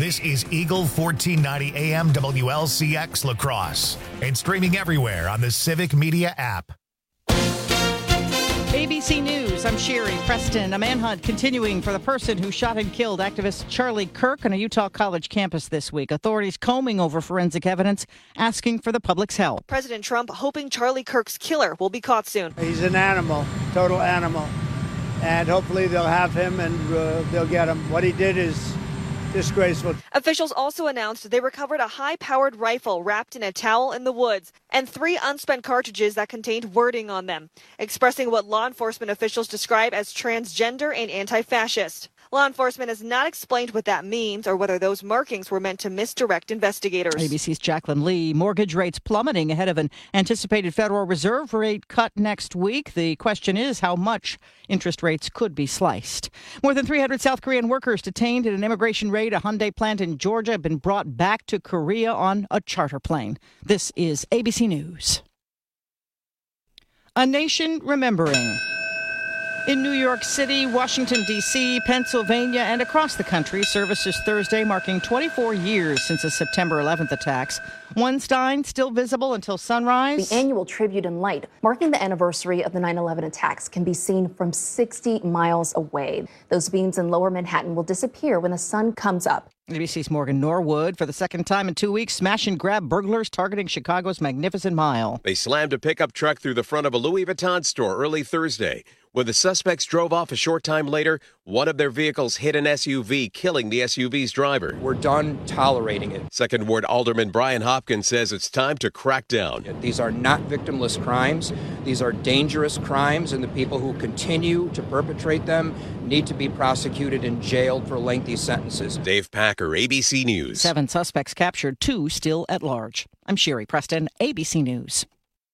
This is Eagle 1490 AM WLCX La Crosse and streaming everywhere on the Civic Media app. ABC News, I'm Sherry Preston. A manhunt continuing for the person who shot and killed activist Charlie Kirk on a Utah college campus this week. Authorities combing over forensic evidence, asking for the public's help. President Trump hoping Charlie Kirk's killer will be caught soon. He's an animal, total animal. And hopefully they'll have him and they'll get him. What he did is disgraceful. Officials also announced they recovered a high-powered rifle wrapped in a towel in the woods and 3 unspent cartridges that contained wording on them, expressing what law enforcement officials describe as transgender and anti-fascist. Law enforcement has not explained what that means or whether those markings were meant to misdirect investigators. ABC's Jacqueline Lee. Mortgage rates plummeting ahead of an anticipated Federal Reserve rate cut next week. The question is how much interest rates could be sliced. More than 300 South Korean workers detained in an immigration raid. A Hyundai plant in Georgia have been brought back to Korea on a charter plane. This is ABC News. A nation remembering. In New York City, Washington, D.C., Pennsylvania, and across the country, services Thursday marking 24 years since the September 11th attacks. One Stein still visible until sunrise. The annual tribute in light, marking the anniversary of the 9/11 attacks, can be seen from 60 miles away. Those beams in lower Manhattan will disappear when the sun comes up. ABC's Morgan Norwood. For the second time in 2 weeks, smash and grab burglars targeting Chicago's Magnificent Mile. They slammed a pickup truck through the front of a Louis Vuitton store early Thursday. When the suspects drove off a short time later, one of their vehicles hit an SUV, killing the SUV's driver. We're done tolerating it. Second Ward Alderman Brian Hopkins says it's time to crack down. These are not victimless crimes. These are dangerous crimes, and the people who continue to perpetrate them need to be prosecuted and jailed for lengthy sentences. Dave Packer, ABC News. 7 suspects captured, 2 still at large. I'm Sherry Preston, ABC News.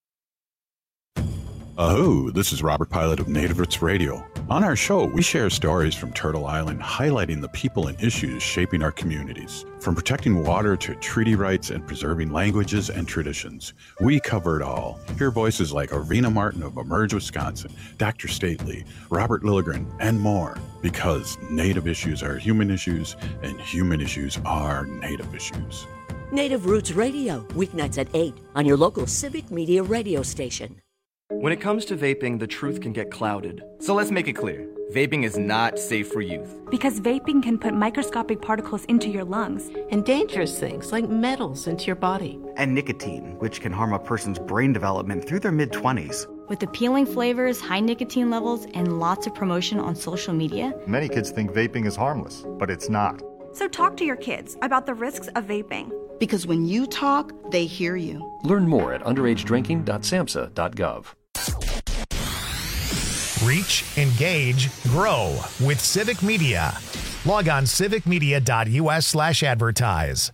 Aho, this is Robert Pilot of Native Roots Radio. On our show, we share stories from Turtle Island highlighting the people and issues shaping our communities. From protecting water to treaty rights and preserving languages and traditions, we cover it all. Hear voices like Arena Martin of Emerge, Wisconsin, Dr. Stately, Robert Lilligren, and more. Because Native issues are human issues, and human issues are Native issues. Native Roots Radio, weeknights at 8 on your local Civic Media radio station. When it comes to vaping, the truth can get clouded. So let's make it clear. Vaping is not safe for youth. Because vaping can put microscopic particles into your lungs. And dangerous things like metals into your body. And nicotine, which can harm a person's brain development through their mid-20s. With appealing flavors, high nicotine levels, and lots of promotion on social media. Many kids think vaping is harmless, but it's not. So talk to your kids about the risks of vaping. Because when you talk, they hear you. Learn more at underagedrinking.samhsa.gov. Reach, engage, grow with Civic Media. Log on civicmedia.us/advertise.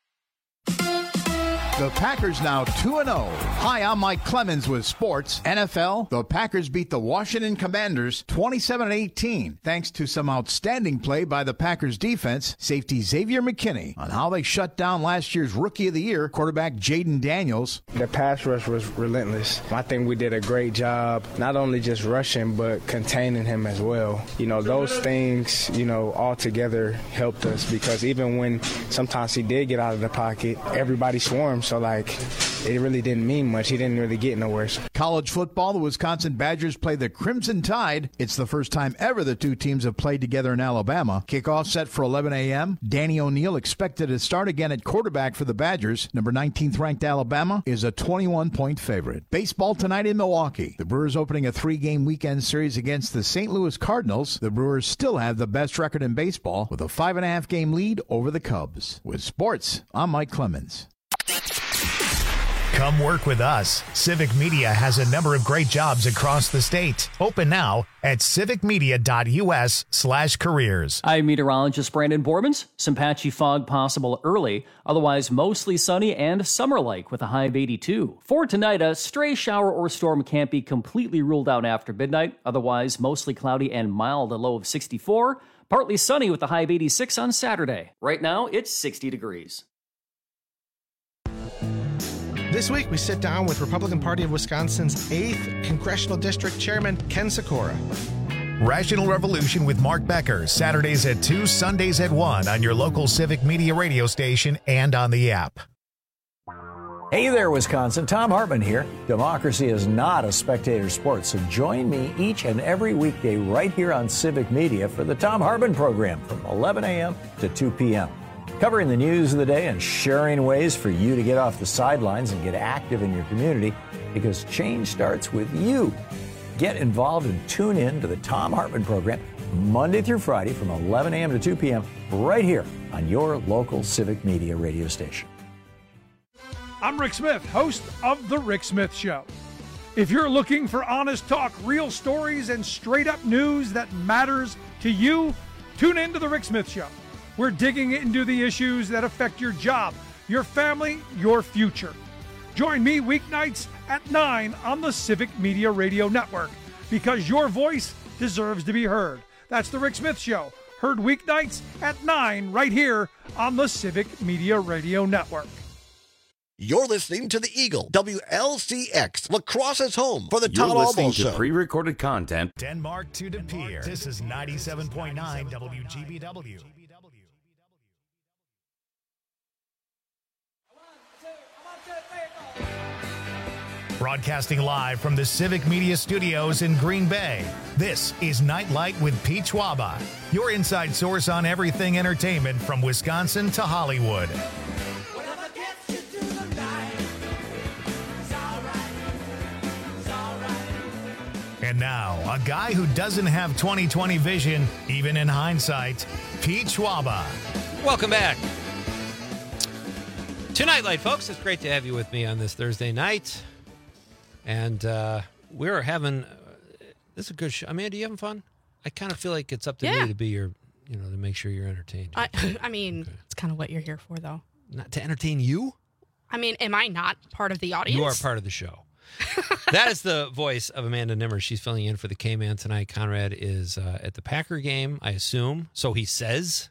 The Packers now 2-0. Hi, I'm Mike Clemens with sports. NFL, the Packers beat the Washington Commanders 27-18, thanks to some outstanding play by the Packers defense, safety Xavier McKinney, on how they shut down last year's Rookie of the Year, quarterback Jaden Daniels. The pass rush was relentless. I think we did a great job, not only just rushing, but containing him as well. You know, those things, all together helped us because even when sometimes he did get out of the pocket, everybody swarmed. So, it really didn't mean much. He didn't really get nowhere. College football, the Wisconsin Badgers play the Crimson Tide. It's the first time ever the two teams have played together in Alabama. Kickoff set for 11 a.m. Danny O'Neal expected to start again at quarterback for the Badgers. Number 19th ranked Alabama is a 21-point favorite. Baseball tonight in Milwaukee. The Brewers opening a 3-game weekend series against the St. Louis Cardinals. The Brewers still have the best record in baseball with a 5.5-game lead over the Cubs. With sports, I'm Mike Clemens. Come work with us. Civic Media has a number of great jobs across the state. Open now at civicmedia.us/careers. I'm meteorologist Brandon Bormans. Some patchy fog possible early, otherwise mostly sunny and summer-like with a high of 82. For tonight, a stray shower or storm can't be completely ruled out after midnight, otherwise mostly cloudy and mild, a low of 64. Partly sunny with a high of 86 on Saturday. Right now, it's 60 degrees. This week, we sit down with Republican Party of Wisconsin's 8th Congressional District Chairman Ken Sikora. Rational Revolution with Mark Becker, Saturdays at 2, Sundays at 1 on your local Civic Media radio station and on the app. Hey there, Wisconsin. Tom Hartman here. Democracy is not a spectator sport, so join me each and every weekday right here on Civic Media for the Tom Hartman program from 11 a.m. to 2 p.m. Covering the news of the day and sharing ways for you to get off the sidelines and get active in your community, because change starts with you. Get involved and tune in to the Tom Hartman program Monday through Friday from 11 a.m. to 2 p.m. right here on your local Civic Media radio station. I'm Rick Smith, host of The Rick Smith Show. If you're looking for honest talk, real stories, and straight-up news that matters to you, tune in to The Rick Smith Show. We're digging into the issues that affect your job, your family, your future. Join me weeknights at 9 on the Civic Media Radio Network, because your voice deserves to be heard. That's The Rick Smith Show, heard weeknights at 9 right here on the Civic Media Radio Network. You're listening to The Eagle, WLCX, La Crosse's home for the Tom Albo Show. You're listening to pre-recorded content. Denmark to De Pere. This is 97.9 WGBW. Broadcasting live from the Civic Media Studios in Green Bay, this is Nightlight with Pete Schwaba, your inside source on everything entertainment from Wisconsin to Hollywood. And now, a guy who doesn't have 20/20 vision, even in hindsight, Pete Schwaba. Welcome back to Nightlight, folks. It's great to have you with me on this Thursday night. And we're having, this is a good show. Amanda, you having fun? I kind of feel like it's up to me to be your, to make sure you're entertained. I mean, it's kind of what you're here for, though. Not to entertain you? I mean, am I not part of the audience? You are part of the show. That is the voice of Amanda Nimmer. She's filling in for the K-Man tonight. Conrad is at the Packer game, I assume. So he says.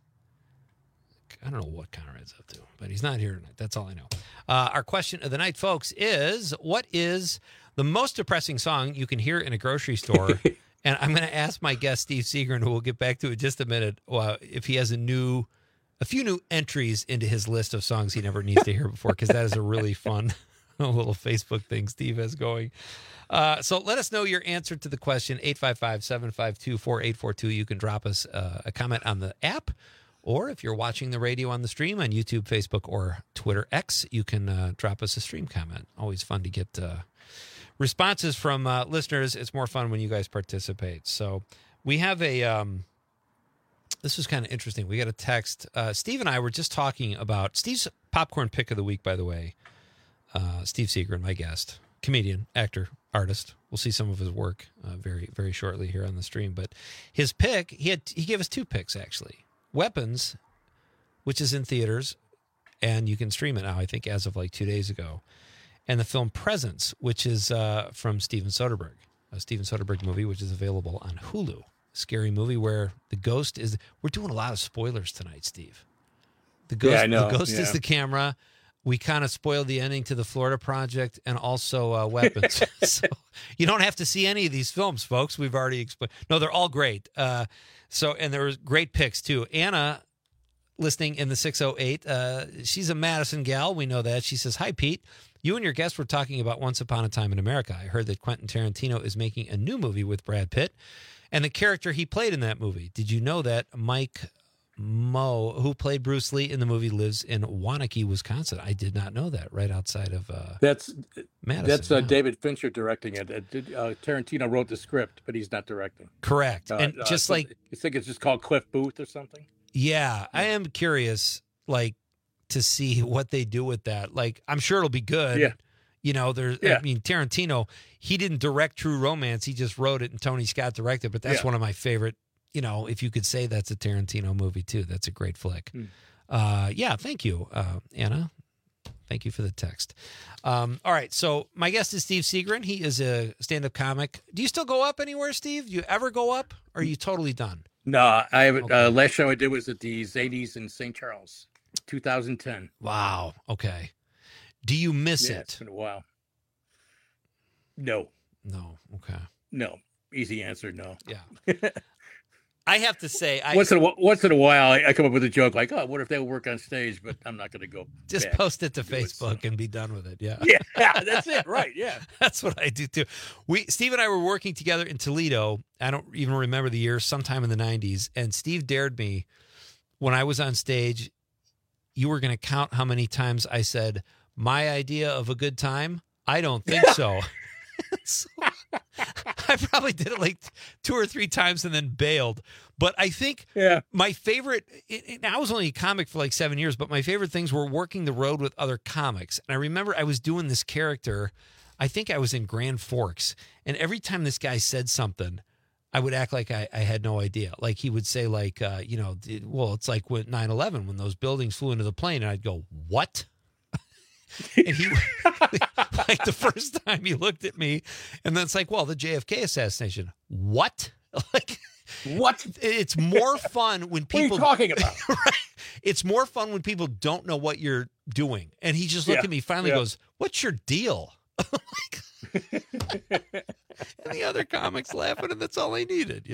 I don't know what Conrad's up to, but he's not here tonight. That's all I know. Our question of the night, folks, is what is the most depressing song you can hear in a grocery store? And I'm going to ask my guest, Steve Seagren, who we'll get back to in just a minute, if he has a few new entries into his list of songs he never needs to hear before, because that is a really fun little Facebook thing Steve has going. So let us know your answer to the question, 855-752-4842. You can drop us a comment on the app, or if you're watching the radio on the stream on YouTube, Facebook, or Twitter X, you can drop us a stream comment. Always fun to get responses from listeners. It's more fun when you guys participate. So we have this was kind of interesting. We got a text. Steve and I were just talking about Steve's popcorn pick of the week, by the way. Steve Seagren, my guest, comedian, actor, artist. We'll see some of his work very, very shortly here on the stream. But his pick, he gave us two picks, actually. Weapons, which is in theaters, and you can stream it now, I think, as of like 2 days ago. And the film Presence, which is from Steven Soderbergh, a Steven Soderbergh movie, which is available on Hulu. Scary movie where the ghost is... We're doing a lot of spoilers tonight, Steve. The ghost, I know. The ghost is the camera. We kind of spoiled the ending to the Florida Project and also Weapons. So you don't have to see any of these films, folks. We've already explained. No, they're all great. And there was great picks, too. Anna, listening in the 608, she's a Madison gal. We know that. She says, "Hi, Pete. You and your guest were talking about Once Upon a Time in America. I heard that Quentin Tarantino is making a new movie with Brad Pitt and the character he played in that movie. Did you know that Mike Moe, who played Bruce Lee in the movie, lives in Waunakee, Wisconsin?" I did not know that. Right outside of Madison. That's David Fincher directing it. Tarantino wrote the script, but he's not directing. Correct. And just you think it's just called Cliff Booth or something? Yeah, I am curious, to see what they do with that. I'm sure it'll be good. Yeah. I mean, Tarantino, he didn't direct True Romance. He just wrote it, and Tony Scott directed. But that's one of my favorite. If you could say that's a Tarantino movie too, that's a great flick. Thank you, Anna. Thank you for the text. All right, so my guest is Steve Seagren. He is a stand-up comic. Do you still go up anywhere, Steve? Do you ever go up, or are you totally done? No, I haven't. Okay. Last show I did was at the Zanies in St. Charles, 2010. Wow. Okay. Do you miss it? It's been a while. No. Okay. No. easy answer, no. Yeah. I have to say, once in a while, I come up with a joke like, "Oh, what if they would work on stage?" But I'm not going to go. Just post it to Facebook and be done with it. Yeah, yeah, that's it. Right? Yeah, that's what I do too. Steve and I were working together in Toledo. I don't even remember the year, sometime in the '90s. And Steve dared me when I was on stage. You were going to count how many times I said, "My idea of a good time." I don't think so. So I probably did it like 2 or 3 times and then bailed. But I think my favorite, I was only a comic for like 7 years, but my favorite things were working the road with other comics. And I remember I was doing this character, I think I was in Grand Forks, and every time this guy said something, I would act like I had no idea. Like he would say like, well, it's like when 9/11, when those buildings flew into the plane, and I'd go, what? And he, like the first time he looked at me, and then it's like, well, the JFK assassination. What? Like, what? It's more fun when people. What are you talking about? Right? It's more fun when people don't know what you're doing. And he just looked at me, finally goes, "What's your deal?" And the other comics laughing, and that's all I needed,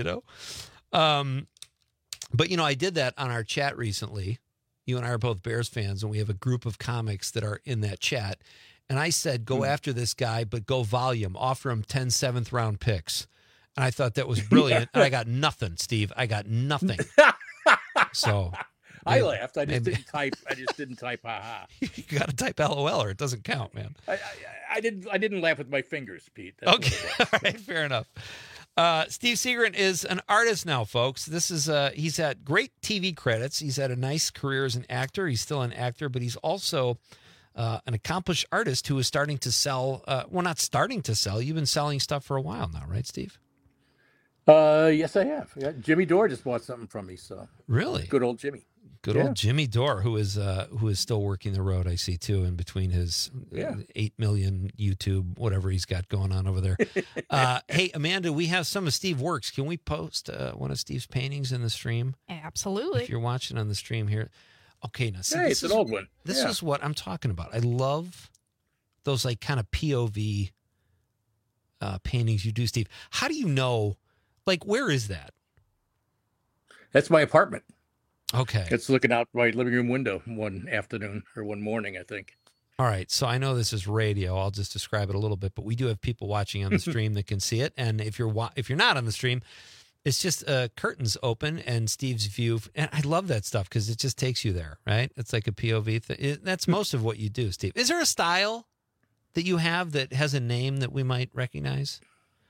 But I did that on our chat recently. You and I are both Bears fans, and we have a group of comics that are in that chat. And I said, go after this guy, but go volume. Offer him 10 7th-round picks. And I thought that was brilliant. And I got nothing, Steve. I got nothing. So I laughed. I just didn't type ha-ha. You got to type LOL or it doesn't count, man. I didn't laugh with my fingers, Pete. That's okay. All right. Fair enough. Steve Seagren is an artist now, folks. This is he's had great TV credits. He's had a nice career as an actor. He's still an actor, but he's also an accomplished artist who is starting to sell. Not starting to sell. You've been selling stuff for a while now, right, Steve? Yes, I have. Yeah, Jimmy Dore just bought something from me. So really, good old Jimmy. Good old Jimmy Dore, who is still working the road, I see, too, in between his 8 million YouTube, whatever he's got going on over there. Hey, Amanda, we have some of Steve's works. Can we post one of Steve's paintings in the stream? Absolutely. If you're watching on the stream here. Okay, now, see, it's an old one. This is what I'm talking about. I love those, like, kind of POV paintings you do, Steve. How do you know, like, where is that? That's my apartment. Okay. It's looking out my living room window one afternoon or one morning, I think. All right. So I know this is radio. I'll just describe it a little bit, but we do have people watching on the stream that can see it. And if you're not on the stream, it's just curtains open and Steve's view. And I love that stuff because it just takes you there, right? It's like a POV thing. That's most of what you do, Steve. Is there a style that you have that has a name that we might recognize?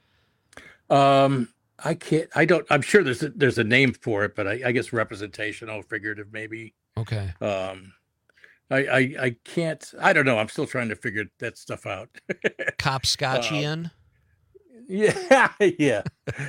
I'm sure there's a name for it, but I guess representational, figurative, maybe. Okay. I can't, I don't know. I'm still trying to figure that stuff out. Copscotchian? Yeah. Yeah.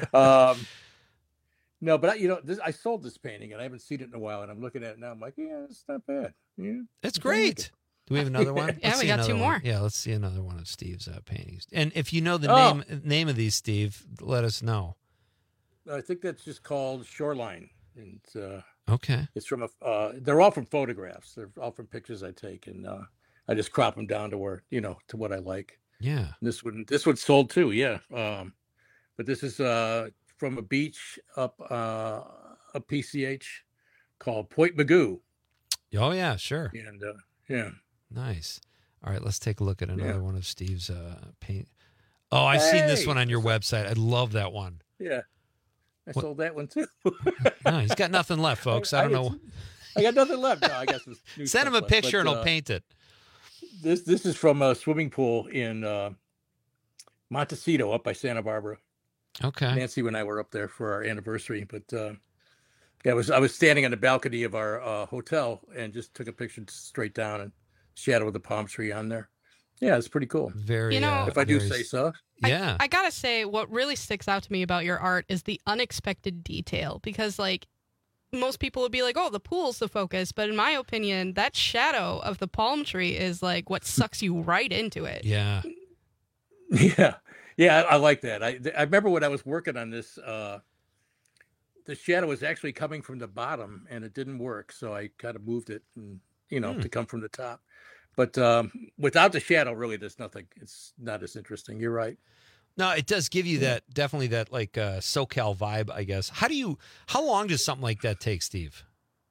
No, but I sold this painting and I haven't seen it in a while and I'm looking at it now. I'm like, yeah, it's not bad. Yeah. It's great. Do we have another one? Yeah, we got 2 more. Yeah, let's see another one of Steve's paintings. And if you know the name of these, Steve, let us know. I think that's just called Shoreline. And okay. It's from they're all from photographs. They're all from pictures I take, and I just crop them down to where to what I like. Yeah. And this one sold too. Yeah. But this is from a beach up PCH called Point Magoo. Oh yeah, sure. And yeah. Nice. All right, let's take a look at another one of Steve's paint. Oh, I've seen this one on your website. I love that one. Yeah. I sold that one too. No, he's got nothing left, folks. I don't know. I got nothing left. No, I guess send him a picture and he'll paint it. This is from a swimming pool in Montecito up by Santa Barbara. Okay. Nancy and I were up there for our anniversary, but I was standing on the balcony of our hotel and just took a picture straight down and shadow of the palm tree on there. Yeah, it's pretty cool. Very, if I do say so. Yeah. I gotta say, what really sticks out to me about your art is the unexpected detail. Because, like, most people would be like, "Oh, the pool's the focus," but in my opinion, that shadow of the palm tree is like what sucks you right into it. Yeah. Yeah, I like that. I remember when I was working on this. The shadow was actually coming from the bottom, and it didn't work, so I kind of moved it, and to come from the top. But without the shadow, really, there's nothing. It's not as interesting. You're right. No, it does give you that, definitely that like SoCal vibe, I guess. How long does something like that take, Steve?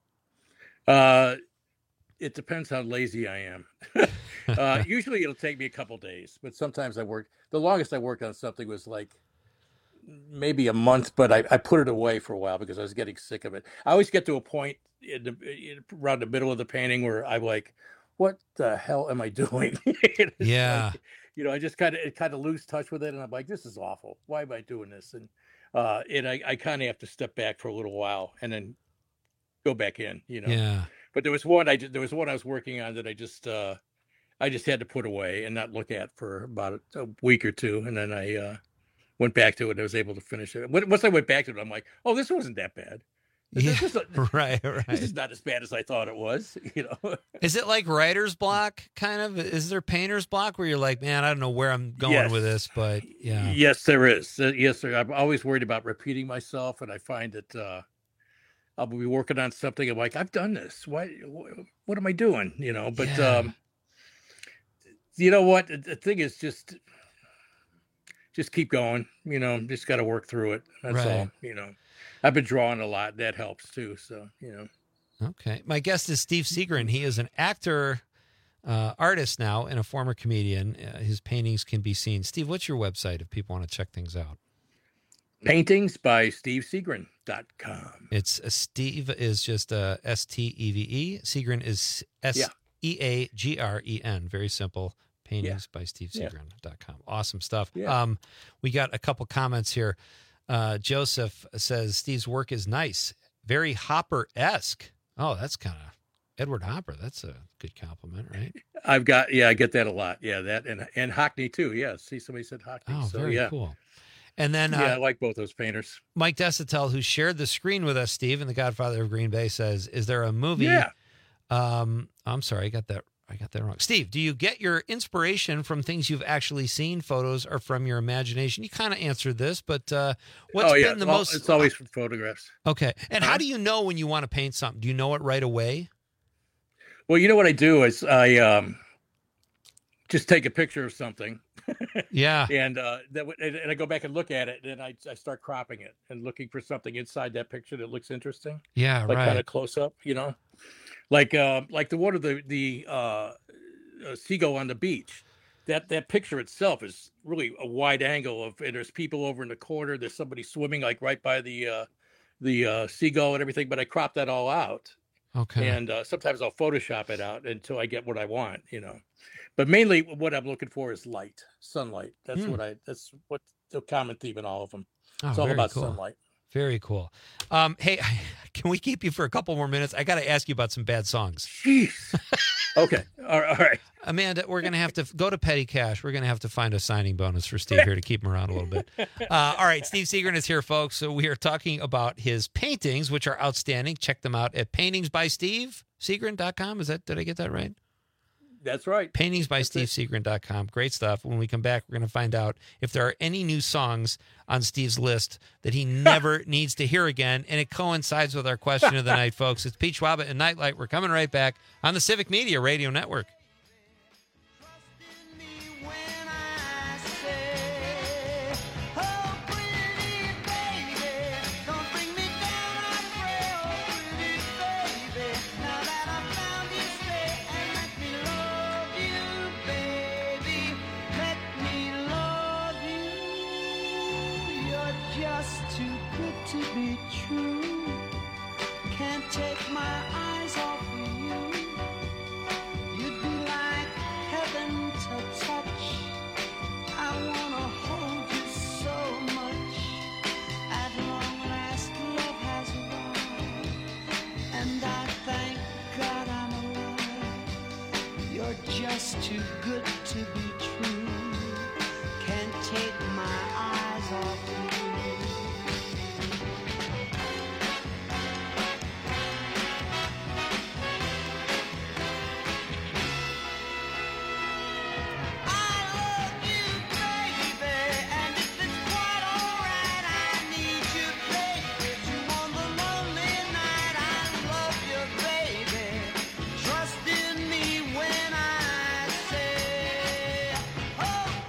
It depends how lazy I am. Usually it'll take me a couple days, but sometimes the longest I worked on something was like maybe a month, but I put it away for a while because I was getting sick of it. I always get to a point around the middle of the painting where I'm like, what the hell am I doing? Yeah. Like, I just kind of lose touch with it, and I'm like, this is awful. Why am I doing this? And I kind of have to step back for a little while and then go back in. Yeah. But there was one I was working on that I just had to put away and not look at for about a week or two, and then I went back to it and I was able to finish it. Once I went back to it, I'm like, oh, this wasn't that bad. Right. This is not as bad as I thought it was. Is it like writer's block kind of? Is there painter's block where you're like, man, I don't know where I'm going with this, but yeah. Yes, there is. Yes, sir. I'm always worried about repeating myself, and I find that I'll be working on something. I'm like, I've done this. Why? What am I doing? But you know what? The thing is just keep going. Just got to work through it. That's all. I've been drawing a lot. That helps too. So, Okay. My guest is Steve Seagren. He is an actor, artist now, and a former comedian. His paintings can be seen. Steve, what's your website if people want to check things out? Paintingsbysteveseagren.com. It's Steve is just Steve. Seagren is Seagren. Very simple. Paintingsbysteveseagren.com. Awesome stuff. Yeah. We got a couple comments here. Joseph says Steve's work is nice, very Hopper-esque. Oh, that's kind of Edward Hopper. That's a good compliment, right? I get that a lot. Yeah, that and Hockney too. Yeah, see, somebody said Hockney. Oh, so, very cool. And then I like both those painters. Mike Desatel, who shared the screen with us, Steve, and the Godfather of Green Bay, says, "Is there a movie?" Yeah. I'm sorry, I got that wrong. Steve, do you get your inspiration from things you've actually seen, photos, or from your imagination? You kind of answered this, but what's been the most? It's always from photographs. Okay. And how do you know when you want to paint something? Do you know it right away? Well, what I do is I just take a picture of something. Yeah. And I go back and look at it, and I start cropping it and looking for something inside that picture that looks interesting. Yeah, like right. Kind of close up, Like the one of the seagull on the beach. That picture itself is really a wide angle and there's people over in the corner. There's somebody swimming like right by the seagull and everything. But I crop that all out. Okay. And sometimes I'll Photoshop it out until I get what I want. But mainly what I'm looking for is light, sunlight. That's what the common theme in all of them. It's all about sunlight. Very cool. Hey, can we keep you for a couple more minutes? I got to ask you about some bad songs. Jeez. Okay. All right. Amanda, we're going to have to go to Petty Cash. We're going to have to find a signing bonus for Steve here to keep him around a little bit. All right. Steve Seagren is here, folks. So we are talking about his paintings, which are outstanding. Check them out at paintingsbysteveseagren.com. Did I get that right? That's right. Paintingsbysteveseagren.com. Great stuff. When we come back, we're going to find out if there are any new songs on Steve's list that he never needs to hear again. And it coincides with our question of the night, folks. It's Pete Schwaba and Nightlight. We're coming right back on the Civic Media Radio Network. Just too good to be true. Can't take my eyes off you. Oh!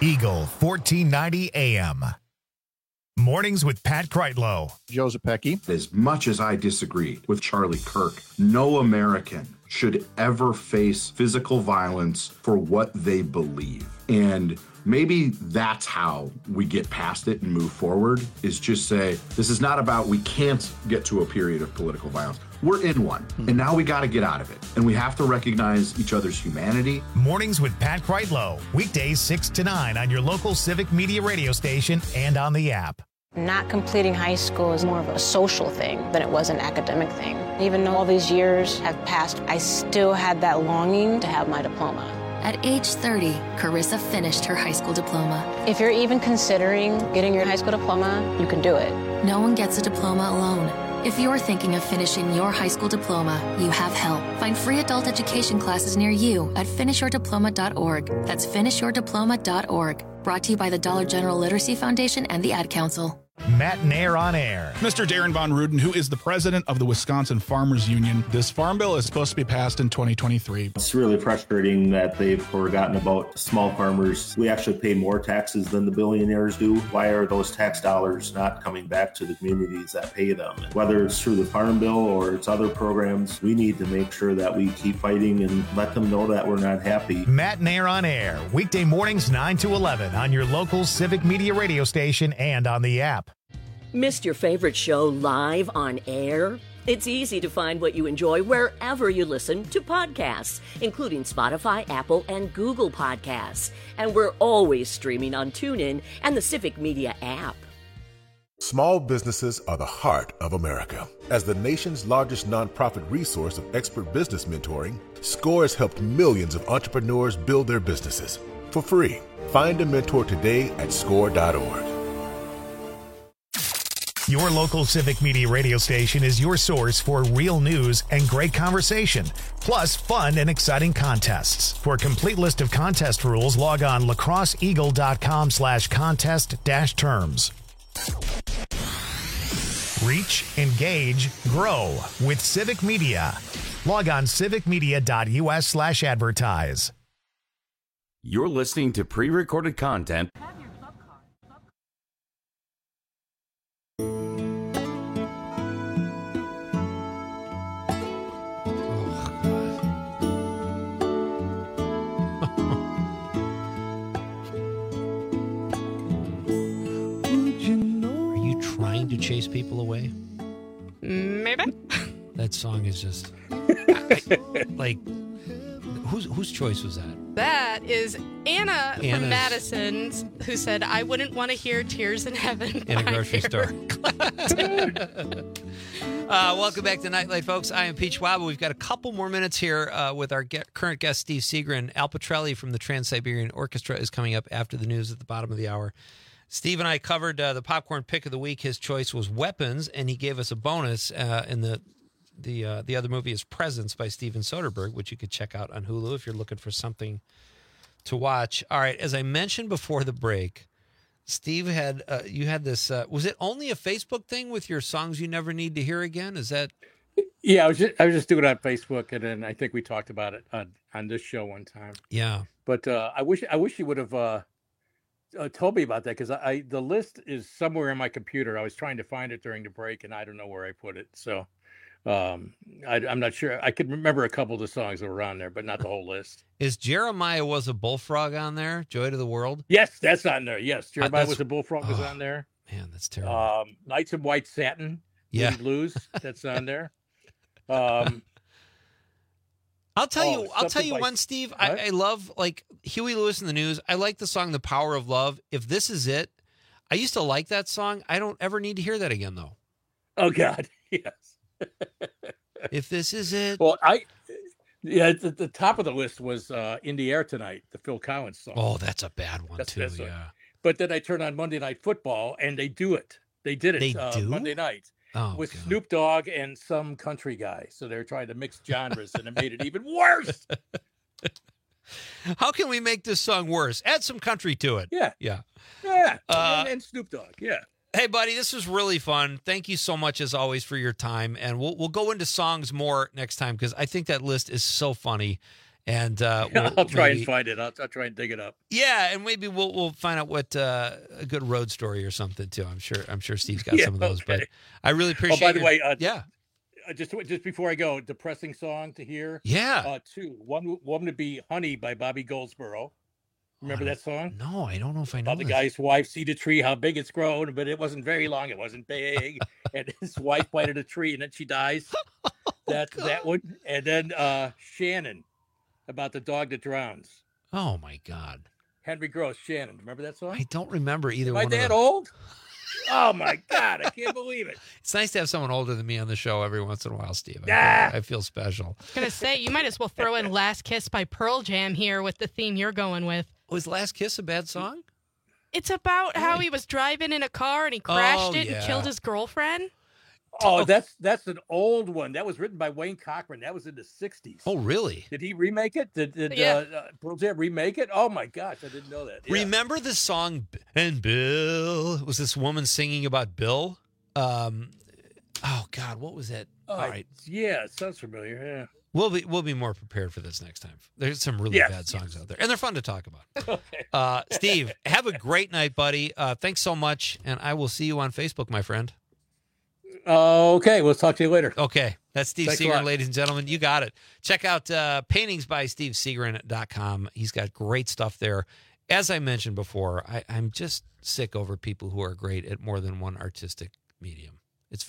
Eagle 1490 AM. Mornings with Pat Kreitlow. Joe Zepecki. As much as I disagree with Charlie Kirk, no American should ever face physical violence for what they believe. And maybe that's how we get past it and move forward, is just say, this is not about we can't get to a period of political violence. We're in one, and now we got to get out of it. And we have to recognize each other's humanity. Mornings with Pat Kreitlow. Weekdays 6 to 9 on your local Civic Media radio station and on the app. Not completing high school is more of a social thing than it was an academic thing. Even though all these years have passed, I still had that longing to have my diploma. At age 30, Carissa finished her high school diploma. If you're even considering getting your high school diploma, you can do it. No one gets a diploma alone. If you're thinking of finishing your high school diploma, you have help. Find free adult education classes near you at finishyourdiploma.org. That's finishyourdiploma.org. Brought to you by the Dollar General Literacy Foundation and the Ad Council. Matt Nair on air. Mr. Darren Von Ruden, who is the president of the Wisconsin Farmers Union. This farm bill is supposed to be passed in 2023. It's really frustrating that they've forgotten about small farmers. We actually pay more taxes than the billionaires do. Why are those tax dollars not coming back to the communities that pay them? And whether it's through the farm bill or it's other programs, we need to make sure that we keep fighting and let them know that we're not happy. Matt Nair on air. Weekday mornings 9 to 11 on your local Civic Media radio station and on the app. Missed your favorite show live on air? It's easy to find what you enjoy wherever you listen to podcasts, including Spotify, Apple, and Google Podcasts. And we're always streaming on TuneIn and the Civic Media app. Small businesses are the heart of America. As the nation's largest nonprofit resource of expert business mentoring, SCORE has helped millions of entrepreneurs build their businesses for free. Find a mentor today at SCORE.org. Your local Civic Media radio station is your source for real news and great conversation, plus fun and exciting contests. For a complete list of contest rules, log on lacrosseeagle.com/contest-terms. Reach, engage, grow with Civic Media. Log on civicmedia.us/advertise. You're listening to pre-recorded content. To chase people away? Maybe. That song is just like whose choice was that? That is Anna's from Madison, who said, I wouldn't want to hear Tears in Heaven in a grocery store. Welcome back to Nightlight, folks. I am Pete Schwab. We've got a couple more minutes here with our current guest, Steve Seagren. Al Petrelli from the Trans-Siberian Orchestra is coming up after the news at the bottom of the hour. Steve and I covered the popcorn pick of the week. His choice was Weapons, and he gave us a bonus in the other movie is Presence by Steven Soderbergh, which you could check out on Hulu if you're looking for something to watch. All right, as I mentioned before the break, Steve had you had this. Was it only a Facebook thing with your songs you never need to hear again? Is that? Yeah, I was just doing it on Facebook, and then I think we talked about it on this show one time. Yeah, but I wish you would have. Told me about that, because the list is somewhere in my computer. I was trying to find it during the break, and I don't know where I put it. So I'm not sure. I could remember a couple of the songs that were on there, but not the whole list. Is Jeremiah Was a Bullfrog on there? Joy to the World? Yes, that's on there. Yes, Jeremiah Was a Bullfrog was on there. Man, that's terrible. Nights in White Satin, yeah, Blues, that's on there. I'll tell you one, Steve. I love, like, Huey Lewis in the News. I like the song The Power of Love. If This Is It, I used to like that song. I don't ever need to hear that again, though. Oh, God. Yes. If This Is It. Well, the top of the list was In the Air Tonight, the Phil Collins song. Oh, that's a bad one, too, yeah. But then I turn on Monday Night Football, and they do it. They did it they do? Monday night. With God. Snoop Dogg and some country guy. So they're trying to mix genres, and it made it even worse. How can we make this song worse? Add some country to it. Yeah. And Snoop Dogg. Yeah. Hey, buddy, this was really fun. Thank you so much, as always, for your time. And we'll go into songs more next time, because I think that list is so funny. And I'll try and find it. I'll try and dig it up. Yeah, and maybe we'll find out what a good road story or something too. I'm sure Steve's got some of those. Okay. But I really appreciate. Oh, by the way, yeah. Just before I go, depressing song to hear. Yeah. Two. One would be "Honey" by Bobby Goldsboro. Remember that song? No, I don't know if I know. About the guy's wife see the tree, how big it's grown, but it wasn't very long. It wasn't big, and his wife planted a tree, and then she dies. That's that one. And then Shannon, about the dog that drowns. Oh my God. Henry Gross, Shannon. Remember that song? I don't remember either. Am one I that of them. old? Oh my God, I can't believe it. It's nice to have someone older than me on the show every once in a while, Steve. I feel special. I was gonna say you might as well throw in "Last Kiss" by Pearl Jam here with the theme you're going with. Was "Last Kiss" a bad song? It's about how he was driving in a car and he crashed it yeah. and killed his girlfriend. Oh, that's an old one. That was written by Wayne Cochran. That was in the 60s. Oh, really? Did he remake it? Did Pearl Jam remake it? Oh, my gosh. I didn't know that. Yeah. Remember the song, and Bill? Was this woman singing about Bill? Oh, God, what was that? Oh, All right. Yeah, it sounds familiar. Yeah. We'll be more prepared for this next time. There's some really bad songs out there, and they're fun to talk about. Okay. Steve, have a great night, buddy. Thanks so much, and I will see you on Facebook, my friend. Okay, we'll talk to you later. Okay, that's Steve Thanks a Seagren, lot. ladies and gentlemen. You got it. Check out paintingsbysteveseagren.com. He's got great stuff there. As I mentioned before, I'm just sick over people who are great at more than one artistic medium. It's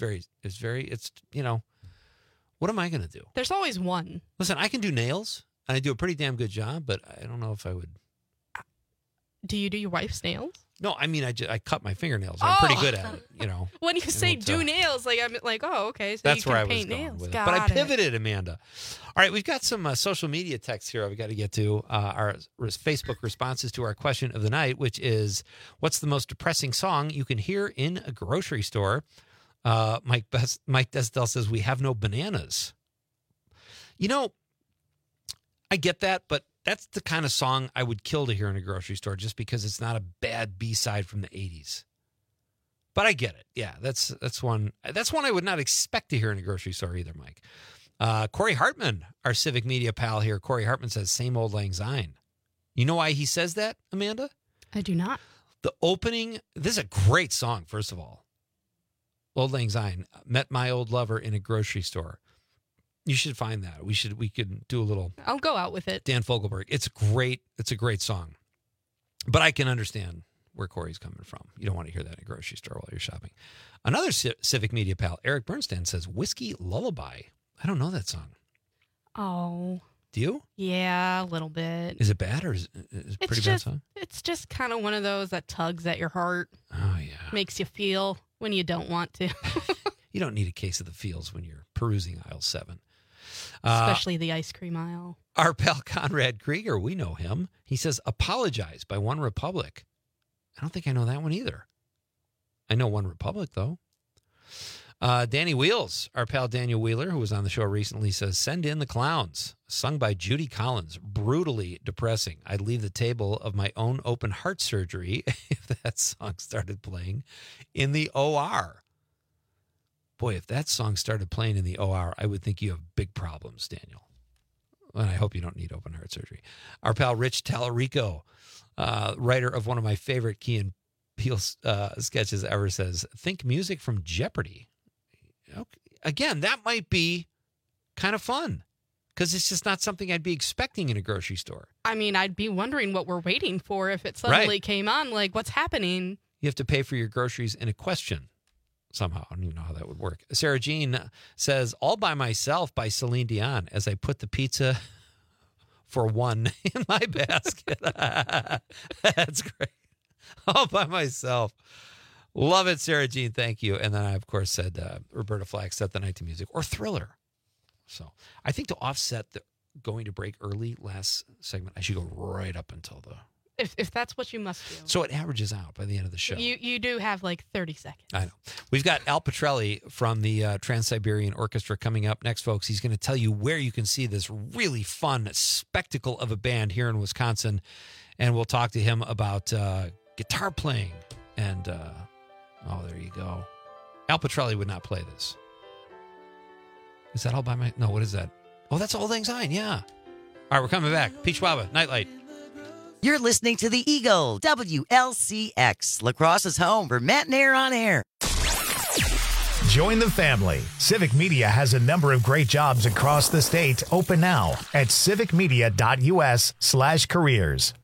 what am I going to do? There's always one. Listen, I can do nails, and I do a pretty damn good job, but I don't know if I would. Do you do your wife's nails? No, I mean, I cut my fingernails. I'm pretty good at it, When you say do nails, I'm like, oh, okay. So that's you where can I was paint going nails. with it. Got But I it. pivoted, Amanda. All right, we've got some social media texts here I've got to get to. Our Facebook responses to our question of the night, which is, what's the most depressing song you can hear in a grocery store? Mike Desdell says, we have no bananas. I get that, but that's the kind of song I would kill to hear in a grocery store just because it's not a bad B-side from the 80s. But I get it. Yeah, that's one I would not expect to hear in a grocery store either, Mike. Corey Hartman, our civic media pal here, Corey Hartman says, same old lang syne. You know why he says that, Amanda? I do not. The opening, this is a great song, first of all. Old Lang Syne, met my old lover in a grocery store. You should find that. We could do a little. I'll go out with it. Dan Fogelberg. It's great. It's a great song. But I can understand where Corey's coming from. You don't want to hear that in a grocery store while you're shopping. Another civic media pal, Eric Bernstein, says Whiskey Lullaby. I don't know that song. Oh. Do you? Yeah, a little bit. Is it bad or is it a pretty bad song? It's just kind of one of those that tugs at your heart. Oh, yeah. Makes you feel when you don't want to. You don't need a case of the feels when you're perusing aisle 7. Especially the ice cream aisle. Our pal Conrad Krieger, we know him. He says, Apologize by One Republic. I don't think I know that one either. I know One Republic, though. Danny Wheels, our pal Daniel Wheeler, who was on the show recently, says, Send in the Clowns, sung by Judy Collins. Brutally depressing. I'd leave the table of my own open heart surgery if that song started playing in the OR. Boy, if that song started playing in the OR, I would think you have big problems, Daniel. And I hope you don't need open heart surgery. Our pal Rich Tallarico, writer of one of my favorite Key and Peele sketches ever, says, think music from Jeopardy. Okay. Again, that might be kind of fun because it's just not something I'd be expecting in a grocery store. I mean, I'd be wondering what we're waiting for if it suddenly came on. Like, what's happening? You have to pay for your groceries in a question. Somehow. I don't even know how that would work. Sarah Jean says, All by Myself by Celine Dion as I put the pizza for one in my basket. That's great. All by myself. Love it, Sarah Jean. Thank you. And then I, of course, said Roberta Flack, Set the Night to Music or Thriller. So I think to offset the going to break early last segment, I should go right up until the... If that's what you must do. So it averages out by the end of the show. You do have like 30 seconds. I know. We've got Al Petrelli from the Trans-Siberian Orchestra coming up next, folks. He's going to tell you where you can see this really fun spectacle of a band here in Wisconsin. And we'll talk to him about guitar playing. And, there you go. Al Petrelli would not play this. Is that all by my... No, what is that? Oh, that's Old Lang Syne, yeah. All right, we're coming back. Peach Waba, Nightlight. You're listening to the Eagle, WLCX, La Crosse's home for Matt and Air on Air. Join the family. Civic Media has a number of great jobs across the state open now at civicmedia.us/careers.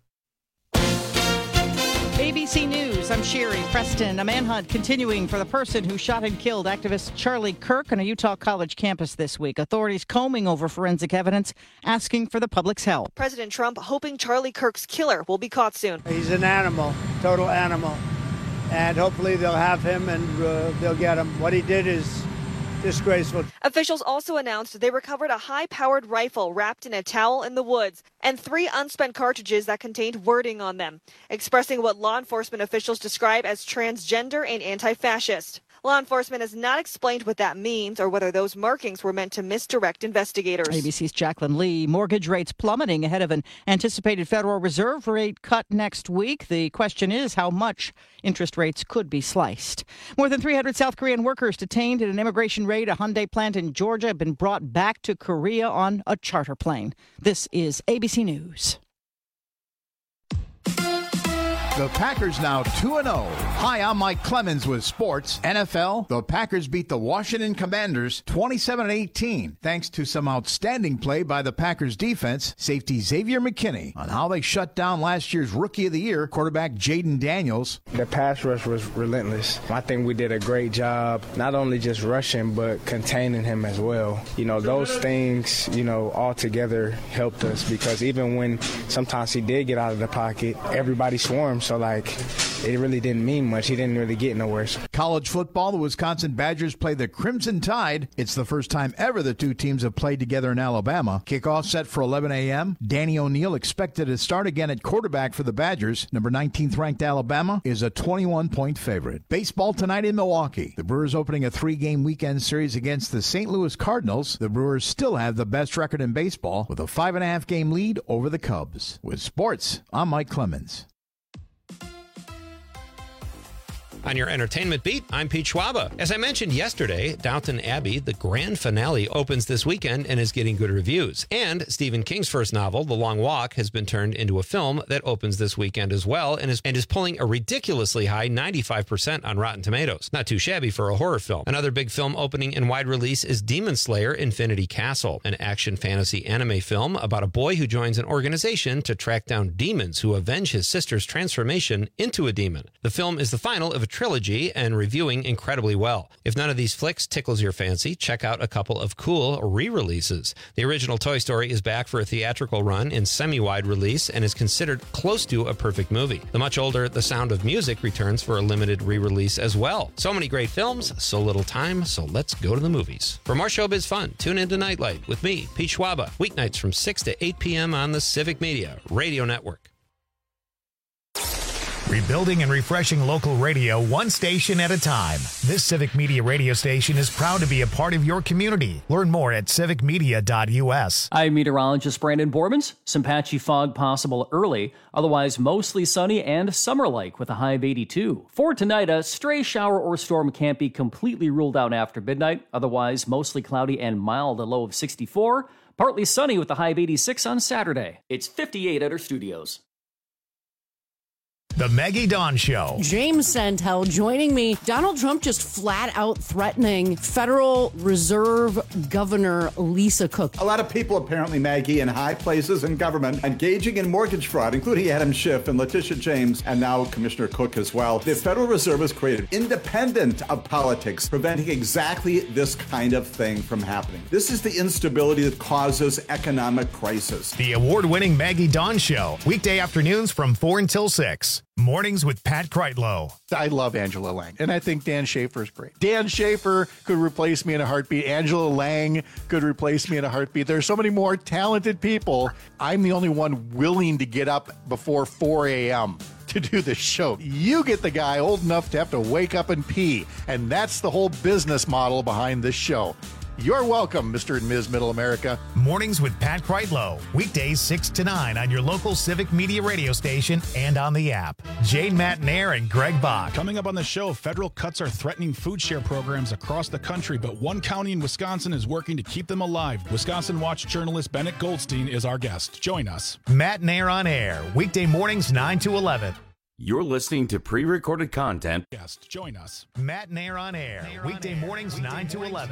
ABC News, I'm Sherry Preston. A manhunt continuing for the person who shot and killed activist Charlie Kirk on a Utah college campus this week. Authorities combing over forensic evidence, asking for the public's help. President Trump hoping Charlie Kirk's killer will be caught soon. He's an animal, total animal. And hopefully they'll have him and they'll get him. What he did is disgraceful. Officials also announced they recovered a high-powered rifle wrapped in a towel in the woods and 3 unspent cartridges that contained wording on them, expressing what law enforcement officials describe as transgender and anti-fascist. Law enforcement has not explained what that means or whether those markings were meant to misdirect investigators. ABC's Jacqueline Lee. Mortgage rates plummeting ahead of an anticipated Federal Reserve rate cut next week. The question is how much interest rates could be sliced. More than 300 South Korean workers detained in an immigration raid. A Hyundai plant in Georgia have been brought back to Korea on a charter plane. This is ABC News. The Packers now 2-0. Hi, I'm Mike Clemens with sports. NFL, the Packers beat the Washington Commanders 27-18, thanks to some outstanding play by the Packers defense, safety Xavier McKinney, on how they shut down last year's Rookie of the Year, quarterback Jaden Daniels. The pass rush was relentless. I think we did a great job, not only just rushing, but containing him as well. You know, those things, all together helped us because even when sometimes he did get out of the pocket, everybody swarmed. So, it really didn't mean much. He didn't really get nowhere. College football, the Wisconsin Badgers play the Crimson Tide. It's the first time ever the two teams have played together in Alabama. Kickoff set for 11 a.m. Danny O'Neal expected to start again at quarterback for the Badgers. Number 19th ranked Alabama is a 21-point favorite. Baseball tonight in Milwaukee. The Brewers opening a 3-game weekend series against the St. Louis Cardinals. The Brewers still have the best record in baseball with a 5.5-game lead over the Cubs. With sports, I'm Mike Clemens. On your entertainment beat, I'm Pete Schwaba. As I mentioned yesterday, Downton Abbey, the grand finale, opens this weekend and is getting good reviews. And Stephen King's first novel, The Long Walk, has been turned into a film that opens this weekend as well and is pulling a ridiculously high 95% on Rotten Tomatoes. Not too shabby for a horror film. Another big film opening in wide release is Demon Slayer: Infinity Castle, an action fantasy anime film about a boy who joins an organization to track down demons who avenge his sister's transformation into a demon. The film is the final of a trilogy and reviewing incredibly well. If none of these flicks tickles your fancy, check out a couple of cool re-releases. The original Toy Story is back for a theatrical run in semi-wide release and is considered close to a perfect movie. The much older The Sound of Music returns for a limited re-release as well. So many great films, so little time, so let's go to the movies. For more showbiz fun, tune into Nightlight with me, Pete Schwaba, weeknights from 6 to 8 p.m. on the Civic Media Radio Network. Rebuilding and refreshing local radio one station at a time. This Civic Media radio station is proud to be a part of your community. Learn more at civicmedia.us. I'm meteorologist Brandon Bormans. Some patchy fog possible early, otherwise mostly sunny and summer-like with a high of 82. For tonight, a stray shower or storm can't be completely ruled out after midnight, otherwise mostly cloudy and mild, a low of 64. Partly sunny with a high of 86 on Saturday. It's 58 at our studios. The Maggie Dawn Show. James Santel joining me. Donald Trump just flat out threatening Federal Reserve Governor Lisa Cook. A lot of people apparently, Maggie, in high places in government engaging in mortgage fraud, including Adam Schiff and Letitia James, and now Commissioner Cook as well. The Federal Reserve is created independent of politics, preventing exactly this kind of thing from happening. This is the instability that causes economic crisis. The award-winning Maggie Dawn Show. Weekday afternoons from 4 until 6. Mornings with Pat Kreitlow. I love Angela Lang, and I think Dan Schaefer is great. Dan Schaefer could replace me in a heartbeat. Angela Lang could replace me in a heartbeat. There's so many more talented people. I'm the only one willing to get up before 4 a.m. to do this show. You get the guy old enough to have to wake up and pee, and that's the whole business model behind this show. You're welcome, Mr. and Ms. Middle America. Mornings with Pat Kreitlow. Weekdays 6 to 9 on your local Civic Media radio station and on the app. Jane Matnair and Greg Bach. Coming up on the show, federal cuts are threatening food share programs across the country, but one county in Wisconsin is working to keep them alive. Wisconsin Watch journalist Bennett Goldstein is our guest. Join us. Matnair on air. Weekday mornings 9 to 11. You're listening to pre-recorded content. Guest, join us. Matnair on air. Weekday mornings 9 to 11.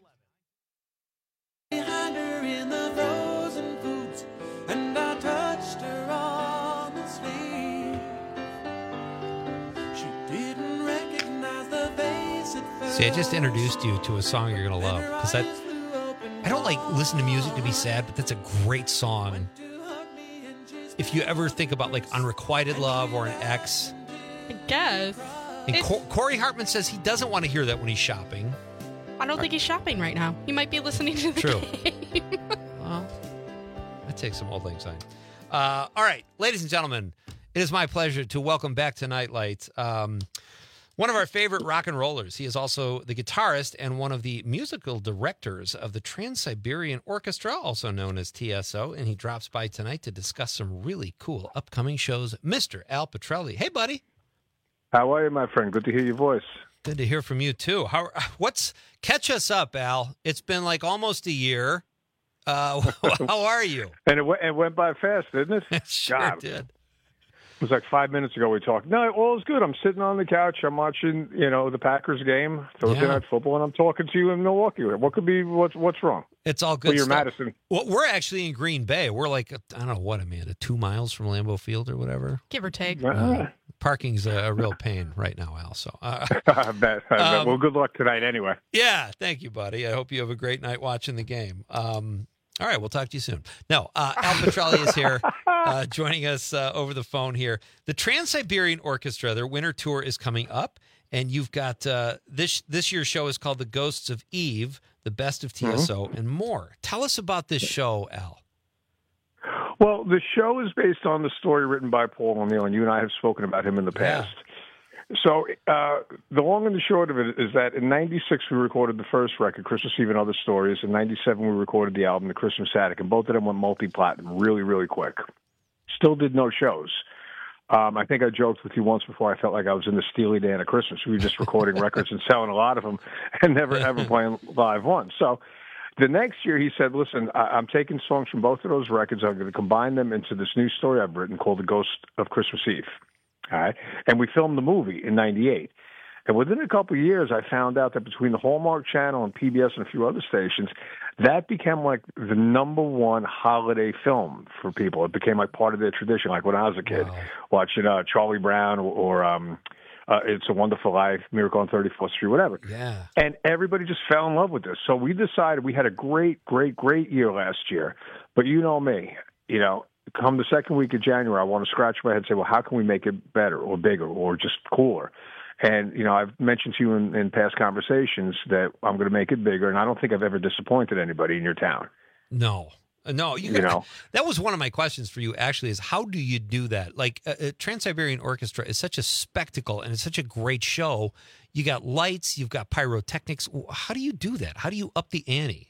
Behind her in the frozen foods, and I touched her on the sleeve. She didn't recognize the face at first. See, I just introduced you to a song you're going to love, because I don't like listen to music to be sad, but that's a great song. If you ever think about like unrequited love or an ex. I guess. And Corey Hartman says he doesn't want to hear that when he's shopping. I don't think he's shopping right now. He might be listening to the game. Well, that takes some old lang syne. All right, ladies and gentlemen, it is my pleasure to welcome back to Nightlight one of our favorite rock and rollers. He is also the guitarist and one of the musical directors of the Trans-Siberian Orchestra, also known as TSO, and he drops by tonight to discuss some really cool upcoming shows. Mr. Al Pitrelli. Hey, buddy. How are you, my friend? Good to hear your voice. Good to hear from you, too. Catch us up, Al. It's been like almost a year. How are you? And it went by fast, didn't it? It sure did. It was like 5 minutes ago we talked. No, all is good. I'm sitting on the couch. I'm watching, the Packers game, Thursday night football, and I'm talking to you in Milwaukee. What could be, what's wrong? It's all good well, you're stuff. Madison. Well, we're actually in Green Bay. We're like, I don't know what, Amanda, 2 miles from Lambeau Field or whatever? Give or take. Parking's a real pain right now, Al. So, I bet. Well, good luck tonight anyway. Yeah, thank you, buddy. I hope you have a great night watching the game. All right, we'll talk to you soon. No, Al Pitrelli is here joining us over the phone here. The Trans-Siberian Orchestra, their winter tour is coming up, and you've got this year's show is called The Ghosts of Eve, The Best of TSO, and more. Tell us about this show, Al. Well, the show is based on the story written by Paul O'Neill, and you and I have spoken about him in the past. So the long and the short of it is that in 96 we recorded the first record, Christmas Eve and Other Stories. In 97 we recorded the album, The Christmas Attic, and both of them went multi-platinum really, really quick. Still did no shows. I think I joked with you once before. I felt like I was in the Steely Dan of Christmas. We were just recording records and selling a lot of them and never, ever playing live once. So the next year he said, listen, I'm taking songs from both of those records. I'm going to combine them into this new story I've written called The Ghost of Christmas Eve. All right. And we filmed the movie in 98. And within a couple of years, I found out that between the Hallmark Channel and PBS and a few other stations, that became like the number one holiday film for people. It became like part of their tradition. Like when I was a kid, watching Charlie Brown or It's a Wonderful Life, Miracle on 34th Street, whatever. Yeah. And everybody just fell in love with this. So we decided we had a great, great, great year last year. But you know me, come the second week of January, I want to scratch my head and say, well, how can we make it better or bigger or just cooler? And, I've mentioned to you in past conversations that I'm going to make it bigger, and I don't think I've ever disappointed anybody in your town. No. That was one of my questions for you, actually, is how do you do that? Like, Trans-Siberian Orchestra is such a spectacle, and it's such a great show. You got lights, you've got pyrotechnics. How do you do that? How do you up the ante?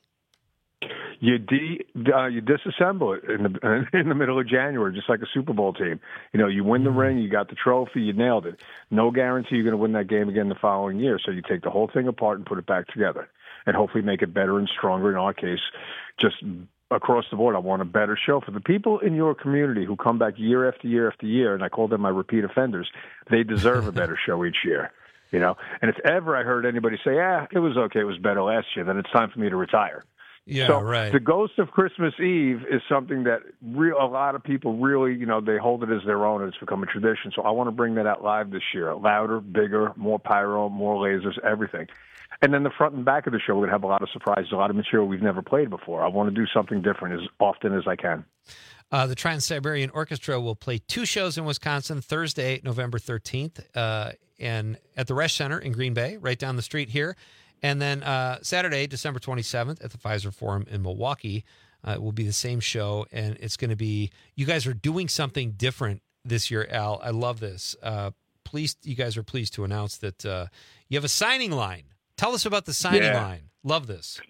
You disassemble it in the middle of January, just like a Super Bowl team. You win the ring, you got the trophy, you nailed it. No guarantee you're going to win that game again the following year. So you take the whole thing apart and put it back together, and hopefully make it better and stronger. In our case, just across the board, I want a better show for the people in your community who come back year after year after year, and I call them my repeat offenders. They deserve a better show each year. And if ever I heard anybody say, it was okay, it was better last year, then it's time for me to retire. Yeah, so right. The Ghost of Christmas Eve is something that a lot of people really, they hold it as their own, and it's become a tradition. So I want to bring that out live this year. Louder, bigger, more pyro, more lasers, everything. And then the front and back of the show, we're going to have a lot of surprises, a lot of material we've never played before. I want to do something different as often as I can. The Trans-Siberian Orchestra will play 2 shows in Wisconsin, Thursday, November 13th, and at the Resch Center in Green Bay, right down the street here. And then Saturday, December 27th at the Pfizer Forum in Milwaukee, it will be the same show. And it's going to be, you guys are doing something different this year, Al. I love this. You guys are pleased to announce that you have a signing line. Tell us about the signing line. Love this.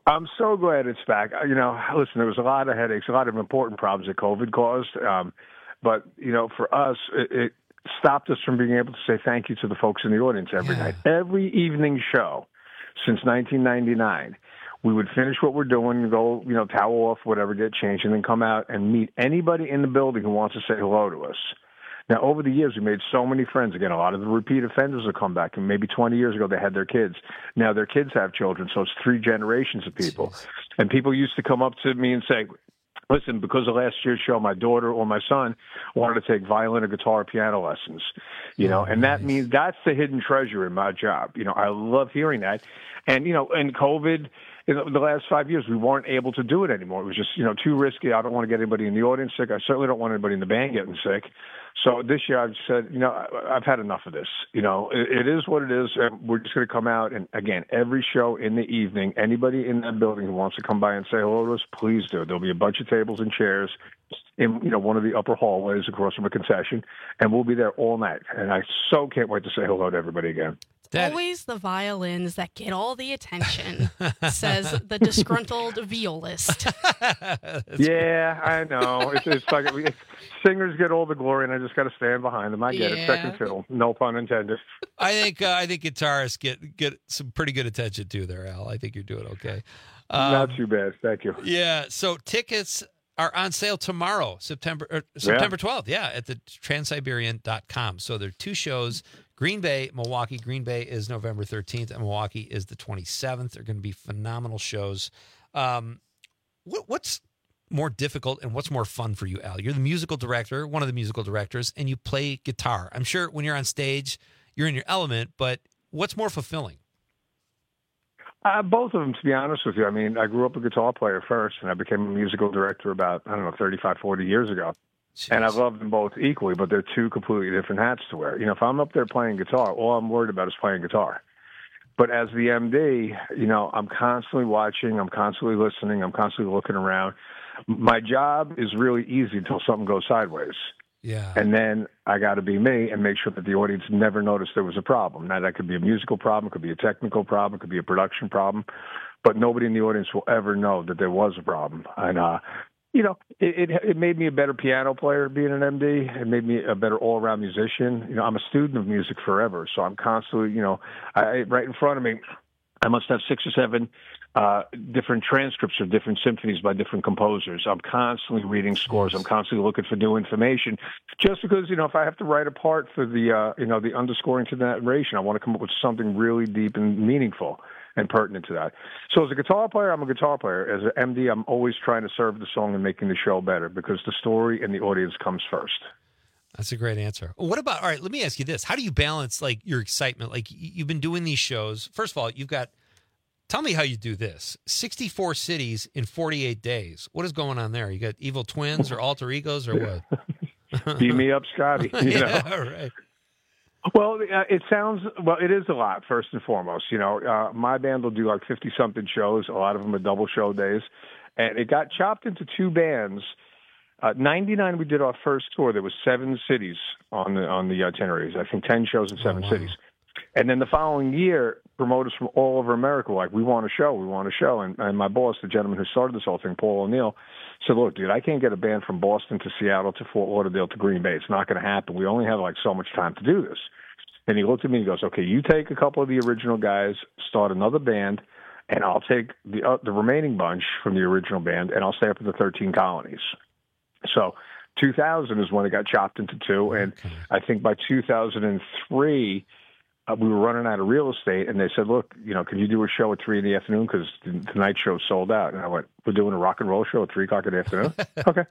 I'm so glad it's back. Listen, there was a lot of headaches, a lot of important problems that COVID caused. But, for us, it stopped us from being able to say thank you to the folks in the audience every night. Every evening show since 1999, we would finish what we're doing, go, towel off, whatever, get changed, and then come out and meet anybody in the building who wants to say hello to us. Now, over the years, we made so many friends. Again, a lot of the repeat offenders will come back. And maybe 20 years ago, they had their kids. Now their kids have children, so it's 3 generations of people. Jeez. And people used to come up to me and say, listen, because of last year's show, my daughter or my son wanted to take violin or guitar or piano lessons, and that means that's the hidden treasure in my job. I love hearing that. And, and COVID, in the last 5 years, we weren't able to do it anymore. It was just, too risky. I don't want to get anybody in the audience sick. I certainly don't want anybody in the band getting sick. So this year I've said, I've had enough of this. It is what it is. And we're just going to come out. And again, every show in the evening, anybody in that building who wants to come by and say hello to us, please do. There'll be a bunch of tables and chairs in, one of the upper hallways across from a concession. And we'll be there all night. And I so can't wait to say hello to everybody again. Always the violins that get all the attention, says the disgruntled violist. Yeah, I know. It's like singers get all the glory, and I just got to stand behind them. I get it. Second fiddle, no pun intended. I think guitarists get some pretty good attention too there, Al. I think you're doing okay. Not too bad. Thank you. Yeah. So tickets are on sale tomorrow, September 12th. Yeah, at the Transsiberian.com. So there are 2 shows. Green Bay, Milwaukee. Green Bay is November 13th, and Milwaukee is the 27th. They're going to be phenomenal shows. What's more difficult and what's more fun for you, Al? You're the musical director, one of the musical directors, and you play guitar. I'm sure when you're on stage, you're in your element, but what's more fulfilling? Both of them, to be honest with you. I mean, I grew up a guitar player first, and I became a musical director about, 35, 40 years ago. Jeez. And I love them both equally, but they're 2 completely different hats to wear. If I'm up there playing guitar, all I'm worried about is playing guitar. But as the MD, I'm constantly watching, I'm constantly listening, I'm constantly looking around. My job is really easy until something goes sideways. Yeah. And then I got to be me and make sure that the audience never noticed there was a problem. Now, that could be a musical problem, it could be a technical problem, it could be a production problem, but nobody in the audience will ever know that there was a problem. And, it made me a better piano player being an MD. It made me a better all-around musician. I'm a student of music forever, so I'm constantly, right in front of me, I must have 6 or 7 different transcripts of different symphonies by different composers. I'm constantly reading scores. I'm constantly looking for new information. Just because, if I have to write a part for the, the underscoring to the narration, I want to come up with something really deep and meaningful and pertinent to that. So as a guitar player, I'm a guitar player. As an MD, I'm always trying to serve the song and making the show better because the story and the audience comes first. That's a great answer. What about, all right, let me ask you this. How do you balance your excitement? You've been doing these shows. First of all, tell me how you do this. 64 cities in 48 days. What is going on there? You got evil twins or alter egos or what? Beat me up, Scotty. Yeah, right. Well, it is a lot, first and foremost. My band will do 50-something shows. A lot of them are double show days. And it got chopped into 2 bands. 99, we did our first tour. There was 7 cities on the itineraries. I think 10 shows in 7 cities. And then the following year, promoters from all over America were like, we want a show. And my boss, the gentleman who started this whole thing, Paul O'Neill, said, look, dude, I can't get a band from Boston to Seattle to Fort Lauderdale to Green Bay. It's not going to happen. We only have so much time to do this. And he looked at me and he goes, okay, you take a couple of the original guys, start another band, and I'll take the remaining bunch from the original band, and I'll stay up in the 13 colonies. So 2000 is when it got chopped into 2, and I think by 2003, we were running out of real estate, and they said, look, can you do a show at 3 in the afternoon because the night show sold out? And I went, we're doing a rock and roll show at 3 o'clock in the afternoon? Okay.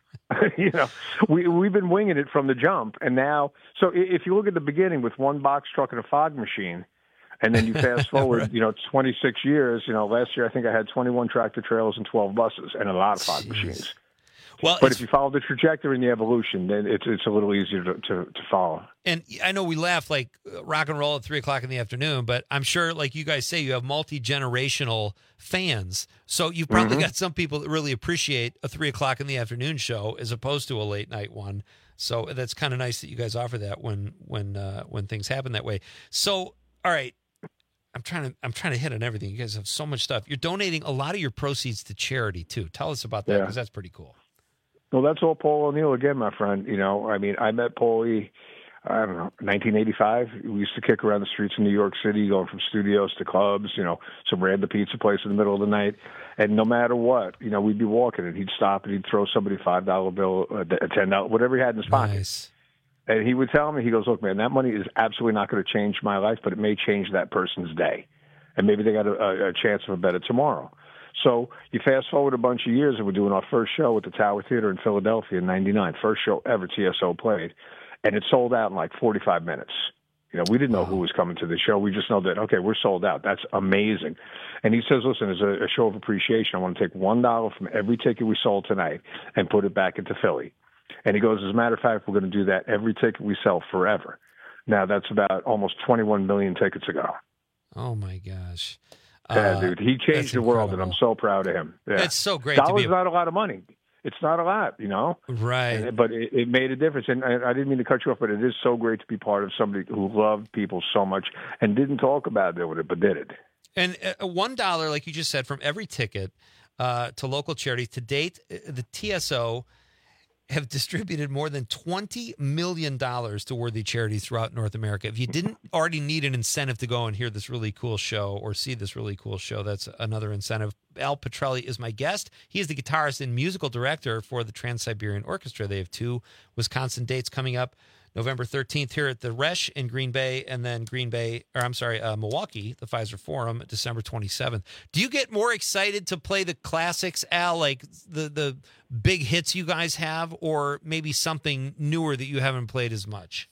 We've been winging it from the jump, and now, so if you look at the beginning with 1 box truck and a fog machine, and then you fast forward, 26 years, last year I think I had 21 tractor trailers and 12 buses and a lot of fog machines. Well, but if you follow the trajectory and the evolution, then it's a little easier to follow. And I know we laugh rock and roll at 3 o'clock in the afternoon, but I'm sure, like you guys say, you have multi-generational fans. So you've probably got some people that really appreciate a 3 o'clock in the afternoon show as opposed to a late night one. So that's kind of nice that you guys offer that when things happen that way. So, all right, I'm trying to hit on everything. You guys have so much stuff. You're donating a lot of your proceeds to charity too. Tell us about that, because that's pretty cool. Well, that's all Paul O'Neill again, my friend. You know, I mean, I met Paulie, I don't know, 1985. We used to kick around the streets of New York City, going from studios to clubs, you know, some random pizza place in the middle of the night. And no matter what, you know, we'd be walking and he'd stop and he'd throw somebody a $5 bill, a $10, whatever he had in his pocket. Nice. And he would tell me, he goes, look, man, that money is absolutely not going to change my life, but it may change that person's day. And maybe they got a chance of a better tomorrow. So you fast forward a bunch of years, and we're doing our first show at the Tower Theater in Philadelphia in '99, first show ever TSO played, and it sold out in like 45 minutes. You know, we didn't know who was coming to the show. We just know that, okay, we're sold out. That's amazing. And he says, listen, as a show of appreciation, I want to take $1 from every ticket we sold tonight and put it back into Philly. And he goes, as a matter of fact, we're going to do that every ticket we sell forever. Now, that's about almost 21 million tickets ago. Oh, my gosh. Yeah, dude, he changed the world, and I'm so proud of him. Yeah. It's so great. $1's not a lot of money. It's not a lot, you know? Right. But it made a difference. And I didn't mean to cut you off, but it is so great to be part of somebody who loved people so much and didn't talk about doing it, but did it. And $1, like you just said, from every ticket to local charities. To date, the TSO have distributed more than $20 million to worthy charities throughout North America. If you didn't already need an incentive to go and hear this really cool show or see this really cool show, that's another incentive. Al Pitrelli is my guest. He is the guitarist and musical director for the Trans-Siberian Orchestra. They have 2 Wisconsin dates coming up. November 13th here at the Resch in Green Bay, and then Milwaukee, the Pfizer Forum, December 27th. Do you get more excited to play the classics, Al, like the big hits you guys have, or maybe something newer that you haven't played as much?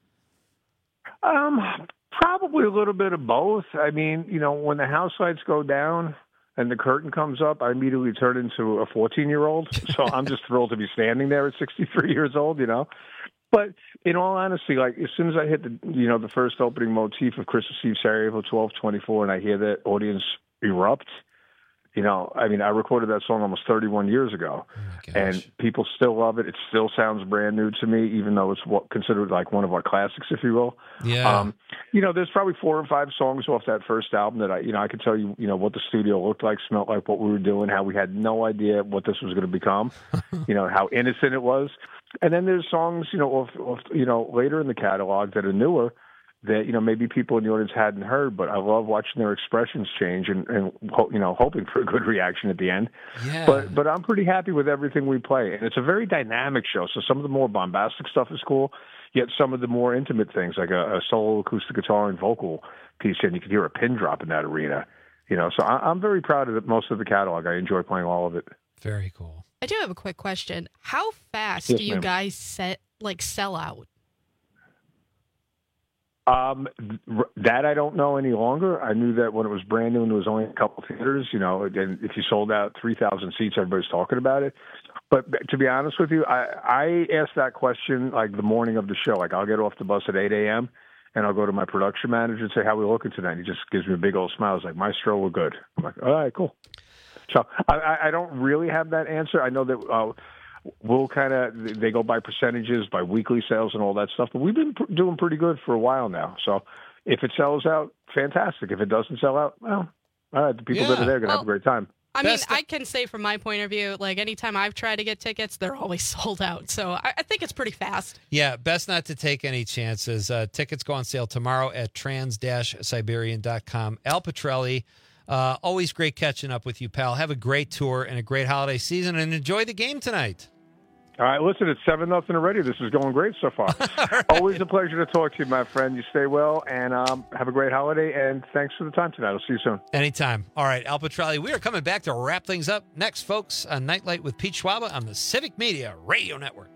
Probably a little bit of both. I mean, you know, when the house lights go down and the curtain comes up, I immediately turn into a 14-year-old. So I'm just thrilled to be standing there at 63 years old, you know. But in all honesty, like as soon as I hit the first opening motif of Christmas Eve Sarajevo 12:24, and I hear that audience erupt, you know, I mean, I recorded that song almost 31 years ago, and people still love it. It still sounds brand new to me, even though it's considered like one of our classics, if you will. Yeah. You know, there's probably 4 or 5 songs off that first album that I could tell you, you know, what the studio looked like, smelled like, what we were doing, how we had no idea what this was going to become, you know, how innocent it was. And then there's songs, you know, later in the catalog that are newer that, you know, maybe people in the audience hadn't heard, but I love watching their expressions change and you know, hoping for a good reaction at the end. Yeah. But I'm pretty happy with everything we play. And it's a very dynamic show. So some of the more bombastic stuff is cool, yet some of the more intimate things, like a solo acoustic guitar and vocal piece, and you can hear a pin drop in that arena. You know, so I'm very proud of most of the catalog. I enjoy playing all of it. Very cool. I do have a quick question. How fast Yes, do you ma'am. guys sell out? That I don't know any longer. I knew that when it was brand new and there was only a couple theaters, you know, and if you sold out 3,000 seats, everybody's talking about it. But to be honest with you, I asked that question like the morning of the show. Like I'll get off the bus at 8 a.m. and I'll go to my production manager and say, how we looking tonight? And he just gives me a big old smile. He's like, Maestro, we're good. I'm like, all right, cool. So I don't really have that answer. I know that we'll they go by percentages, by weekly sales and all that stuff. But we've been doing pretty good for a while now. So if it sells out, fantastic. If it doesn't sell out, well, all right, the people that are there are going to have a great time. I mean, I can say from my point of view, like anytime I've tried to get tickets, they're always sold out. So I think it's pretty fast. Yeah, best not to take any chances. Tickets go on sale tomorrow at trans-siberian.com. Al Pitrelli, always great catching up with you, pal. Have a great tour and a great holiday season, and enjoy the game tonight. All right, listen, it's 7-0 already. This is going great so far. Right. Always a pleasure to talk to you, my friend. You stay well, and have a great holiday, and thanks for the time tonight. I'll see you soon. Anytime. All right, Al Pitrelli, we are coming back to wrap things up next, folks, on Nightlight with Pete Schwaba on the Civic Media Radio Network.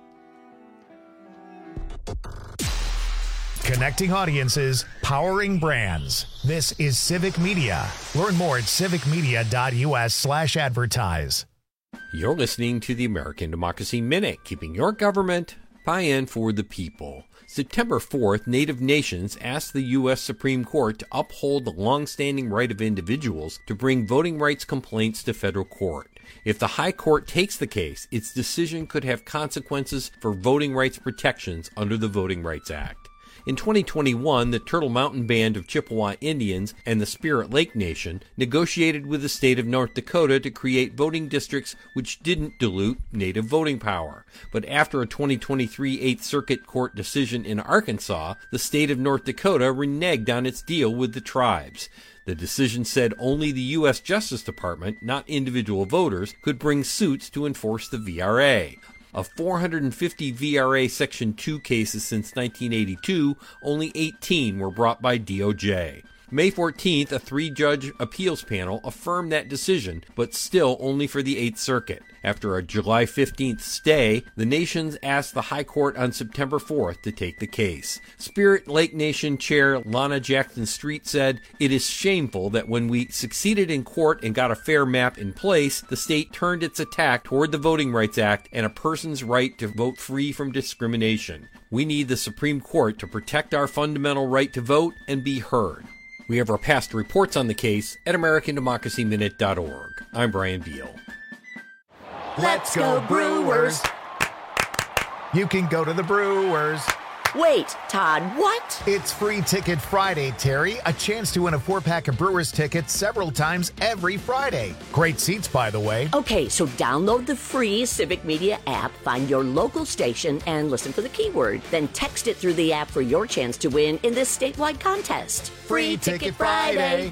Connecting audiences, powering brands. This is Civic Media. Learn more at civicmedia.us/advertise. You're listening to the American Democracy Minute, keeping your government by-in for the people. September 4th, Native nations asked the U.S. Supreme Court to uphold the long-standing right of individuals to bring voting rights complaints to federal court. If the High Court takes the case, its decision could have consequences for voting rights protections under the Voting Rights Act. In 2021, the Turtle Mountain Band of Chippewa Indians and the Spirit Lake Nation negotiated with the state of North Dakota to create voting districts which didn't dilute Native voting power. But after a 2023 Eighth Circuit Court decision in Arkansas, the state of North Dakota reneged on its deal with the tribes. The decision said only the U.S. Justice Department, not individual voters, could bring suits to enforce the VRA. Of 450 VRA Section 2 cases since 1982, only 18 were brought by DOJ. May 14th, a 3-judge appeals panel affirmed that decision, but still only for the 8th Circuit. After a July 15th stay, the nations asked the High Court on September 4th to take the case. Spirit Lake Nation Chair Lana Jackson Street said, "It is shameful that when we succeeded in court and got a fair map in place, the state turned its attack toward the Voting Rights Act and a person's right to vote free from discrimination. We need the Supreme Court to protect our fundamental right to vote and be heard." We have our past reports on the case at AmericanDemocracyMinute.org. I'm Brian Beal. Let's go Brewers! You can go to the Brewers. Wait, Todd, what? It's Free Ticket Friday, Terry. A chance to win a 4-pack of Brewers tickets several times every Friday. Great seats, by the way. Okay, so download the free Civic Media app, find your local station, and listen for the keyword. Then text it through the app for your chance to win in this statewide contest. Free Ticket Friday!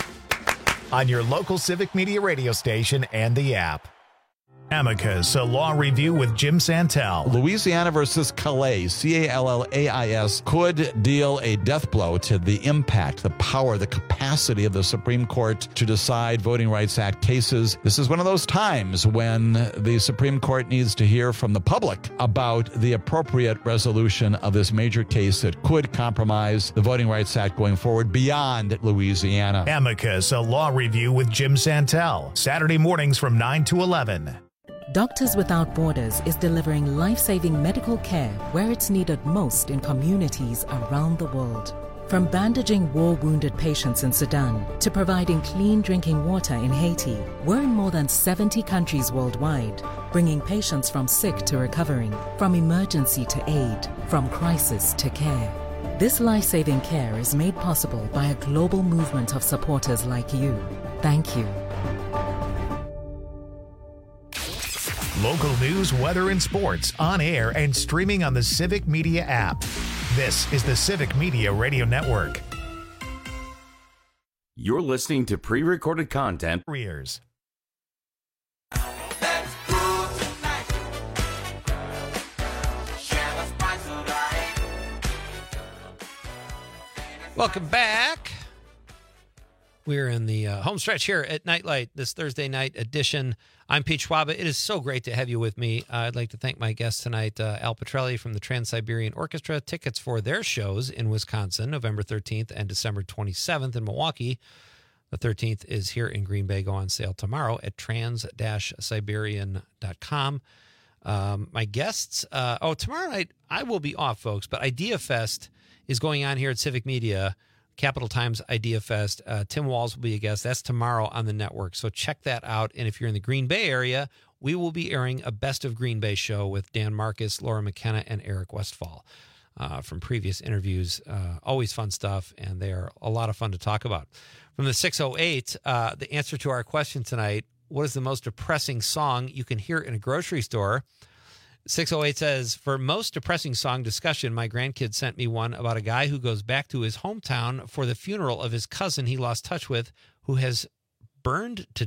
On your local Civic Media radio station and the app. Amicus, a law review with Jim Santel. Louisiana versus Calais, Callais, could deal a death blow to the impact, the power, the capacity of the Supreme Court to decide Voting Rights Act cases. This is one of those times when the Supreme Court needs to hear from the public about the appropriate resolution of this major case that could compromise the Voting Rights Act going forward beyond Louisiana. Amicus, a law review with Jim Santel. Saturday mornings from 9 to 11. Doctors Without Borders is delivering life-saving medical care where it's needed most in communities around the world. From bandaging war-wounded patients in Sudan to providing clean drinking water in Haiti, we're in more than 70 countries worldwide, bringing patients from sick to recovering, from emergency to aid, from crisis to care. This life-saving care is made possible by a global movement of supporters like you. Thank you. Local news, weather, and sports on air and streaming on the Civic Media app. This is the Civic Media Radio Network. You're listening to pre-recorded content. Careers. Welcome back. We're in the home stretch here at Nightlight, this Thursday night edition. I'm Pete Schwaba. It is so great to have you with me. I'd like to thank my guest tonight, Al Petrelli from the Trans-Siberian Orchestra. Tickets for their shows in Wisconsin, November 13th and December 27th in Milwaukee. The 13th is here in Green Bay. Go on sale tomorrow at trans-siberian.com. My guests, tomorrow night I will be off, folks, but Idea Fest is going on here at Civic Media. Capital Times Idea Fest. Tim Walz will be a guest. That's tomorrow on the network. So check that out. And if you're in the Green Bay area, we will be airing a Best of Green Bay show with Dan Marcus, Laura McKenna, and Eric Westfall from previous interviews. Always fun stuff, and they are a lot of fun to talk about. From the 608, the answer to our question tonight, what is the most depressing song you can hear in a grocery store? 608 says, for most depressing song discussion, my grandkids sent me one about a guy who goes back to his hometown for the funeral of his cousin he lost touch with, who has burned to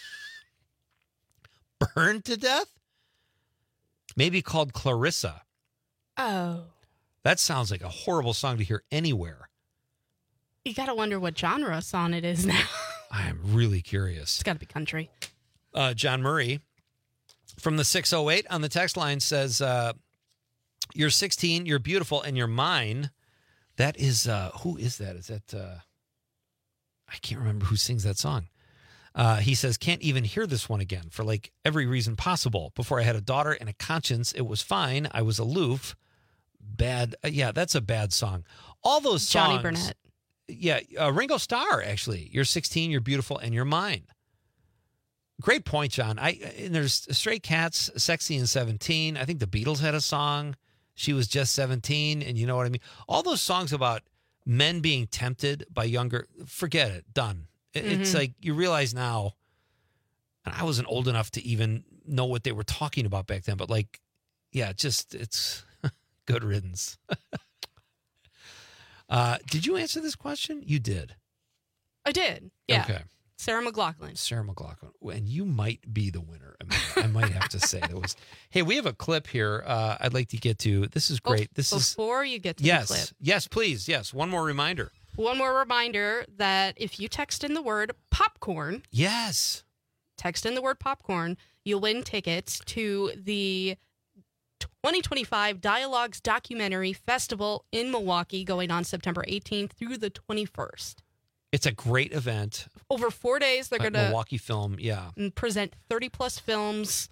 death? Maybe called Clarissa. Oh. That sounds like a horrible song to hear anywhere. You got to wonder what genre song it is now. I am really curious. It's got to be country. John Murray from the 608 on the text line says, you're 16, you're beautiful, and you're mine. That is, who is that? Is that, I can't remember who sings that song. He says, can't even hear this one again for like every reason possible. Before I had a daughter and a conscience, it was fine. I was aloof. Bad. Yeah, that's a bad song. All those songs. Johnny Burnett. Yeah, Ringo Starr, actually. You're 16, you're beautiful, and you're mine. Great point, John. And there's Stray Cats, Sexy and 17. I think the Beatles had a song. She was just 17, and you know what I mean? All those songs about men being tempted by younger, forget it, done. It's like you realize now, and I wasn't old enough to even know what they were talking about back then, but like, yeah, it's good riddance. Did you answer this question? You did. I did. Yeah. Okay. Sarah McLachlan. Sarah McLachlan. And you might be the winner. I might have to say it was. Hey, we have a clip here I'd like to get to. This is great. Before you get to the clip. Yes, please. Yes. One more reminder. One more reminder that if you text in the word popcorn. Yes. Text in the word popcorn, you'll win tickets to the 2025 Dialogues Documentary Festival in Milwaukee going on September 18th through the 21st. It's a great event. Over 4 days, they're going to Milwaukee Film, present 30-plus films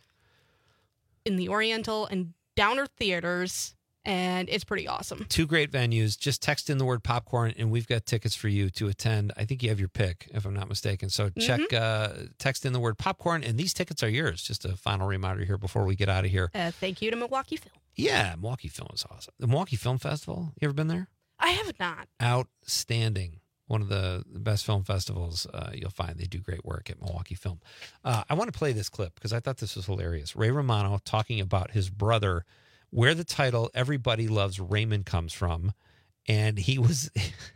in the Oriental and Downer theaters, and it's pretty awesome. 2 great venues. Just text in the word popcorn, and we've got tickets for you to attend. I think you have your pick, if I'm not mistaken. So check, text in the word popcorn, and these tickets are yours. Just a final reminder here before we get out of here. Thank you to Milwaukee Film. Yeah, Milwaukee Film is awesome. The Milwaukee Film Festival, you ever been there? I have not. Outstanding. One of the best film festivals you'll find. They do great work at Milwaukee Film. I want to play this clip because I thought this was hilarious. Ray Romano talking about his brother, where the title Everybody Loves Raymond comes from. And he's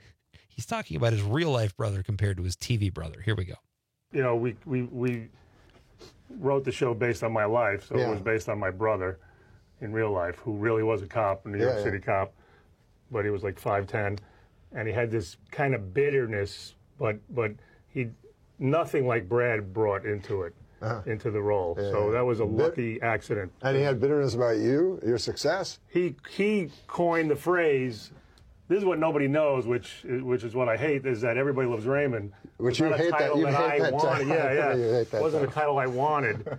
talking about his real life brother compared to his TV brother. Here we go. You know, we wrote the show based on my life, so it was based on my brother in real life, who really was a cop, a New York City cop, but he was like 5'10". And he had this kind of bitterness, but he nothing like Brad brought into it, into the role. Yeah. So that was a lucky accident. And he had bitterness about you, your success? He coined the phrase, this is what nobody knows, which is what I hate, is that Everybody Loves Raymond. Which you hate that. You hate that wanted. It wasn't a title I wanted.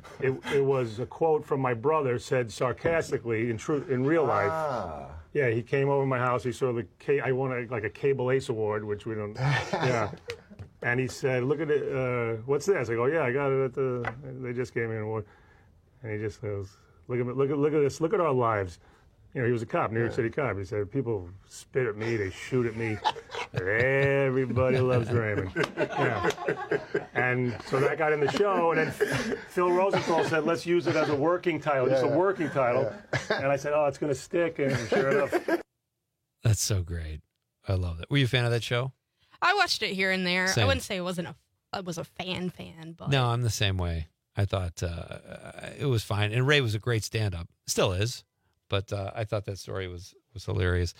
It was a quote from my brother, said sarcastically in real life. Yeah, he came over to my house. He saw I won like a Cable Ace Award, which we don't. Yeah, and he said, "Look at it. What's this?" I go, "Yeah, I got it they just gave me an award." And he just goes, "Look at this. Look at our lives." You know, he was a cop, New York City cop. He said, "People spit at me, they shoot at me. Everybody loves Raymond." Yeah. And so that got in the show, and then Phil Rosenthal said, "Let's use it as a working title, just a working title." And I said, "Oh, it's going to stick," and sure enough. That's so great. I love that. Were you a fan of that show? I watched it here and there. Same. I wouldn't say I was a fan, but no, I'm the same way. I thought it was fine, and Ray was a great stand-up, still is. But I thought that story was hilarious.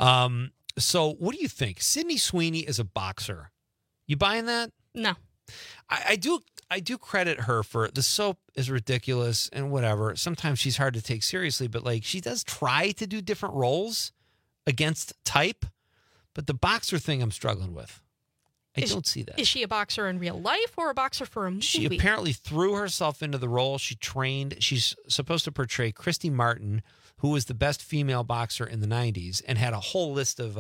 So what do you think? Sydney Sweeney is a boxer. You buying that? No. I do credit her for the soap is ridiculous and whatever. Sometimes she's hard to take seriously, but like she does try to do different roles against type. But the boxer thing I'm struggling with. I don't see that. Is she a boxer in real life or a boxer for a movie? She apparently threw herself into the role. She trained. She's supposed to portray Christy Martin, who was the best female boxer in the 90s and had a whole list of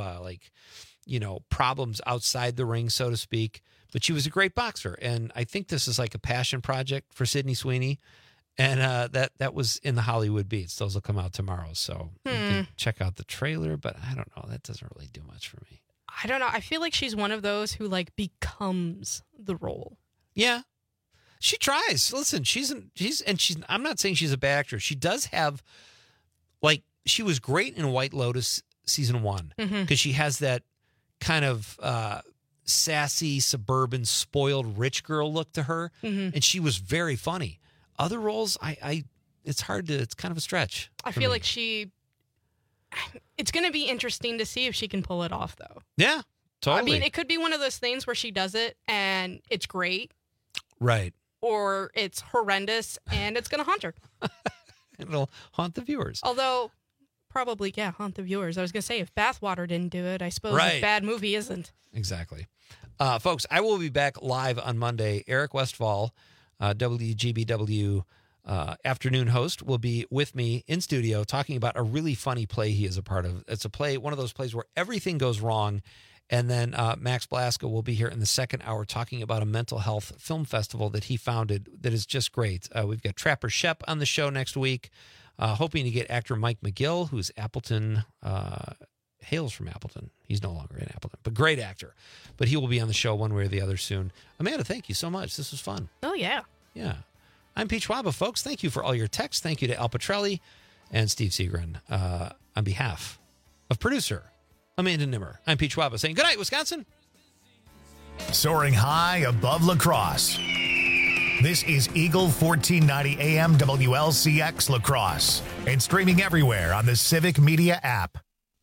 problems outside the ring, so to speak. But she was a great boxer. And I think this is like a passion project for Sydney Sweeney. And that was in the Hollywood Beats. Those will come out tomorrow. So you can check out the trailer. But I don't know. That doesn't really do much for me. I don't know. I feel like she's one of those who like becomes the role. Yeah. She tries. Listen, I'm not saying she's a bad actress. She does have, like, she was great in White Lotus season 1 because she has that kind of sassy, suburban, spoiled rich girl look to her. And she was very funny. Other roles, it's hard to, it's kind of a stretch. I feel like it's going to be interesting to see if she can pull it off, though. Yeah, totally. I mean, it could be one of those things where she does it and it's great. Right. Or it's horrendous and it's going to haunt her. It'll haunt the viewers. Although, probably, haunt the viewers. I was going to say, if Bathwater didn't do it, I suppose a bad movie isn't. Exactly. Folks, I will be back live on Monday. Eric Westfall, WGBW afternoon host, will be with me in studio talking about a really funny play he is a part of. It's a play, one of those plays where everything goes wrong. And then Max Blasco will be here in the second hour talking about a mental health film festival that he founded that is just great. We've got Trapper Shep on the show next week. Hoping to get actor Mike McGill, who's Appleton, hails from Appleton. He's no longer in Appleton, but great actor. But he will be on the show one way or the other soon. Amanda, thank you so much. This was fun. Oh, yeah. Yeah. I'm Pete Schwaba, folks. Thank you for all your texts. Thank you to Al Petrelli and Steve Seagren. On behalf of producer Amanda Nimmer, I'm Pete Schwaba saying good night, Wisconsin. Soaring high above La Crosse. This is Eagle 1490 AM WLCX La Crosse and streaming everywhere on the Civic Media app.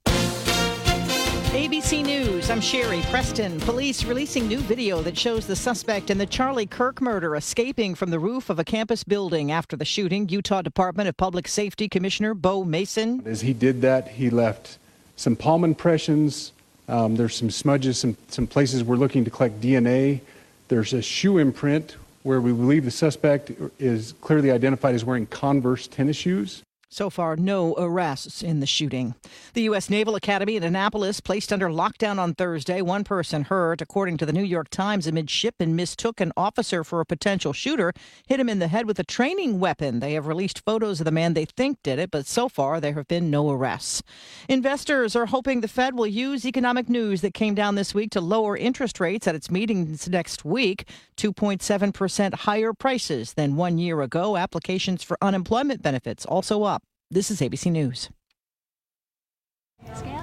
ABC News, I'm Sherry Preston. Police releasing new video that shows the suspect in the Charlie Kirk murder escaping from the roof of a campus building after the shooting. Utah Department of Public Safety Commissioner Bo Mason. As he did that, he left some palm impressions. There's some smudges, some places we're looking to collect DNA. There's a shoe imprint where we believe the suspect is clearly identified as wearing Converse tennis shoes. So far, no arrests in the shooting. The U.S. Naval Academy in Annapolis placed under lockdown on Thursday. One person hurt. According to the New York Times, a midshipman mistook an officer for a potential shooter, hit him in the head with a training weapon. They have released photos of the man they think did it, but so far there have been no arrests. Investors are hoping the Fed will use economic news that came down this week to lower interest rates at its meetings next week. 2.7% higher prices than 1 year ago. Applications for unemployment benefits also up. This is ABC News.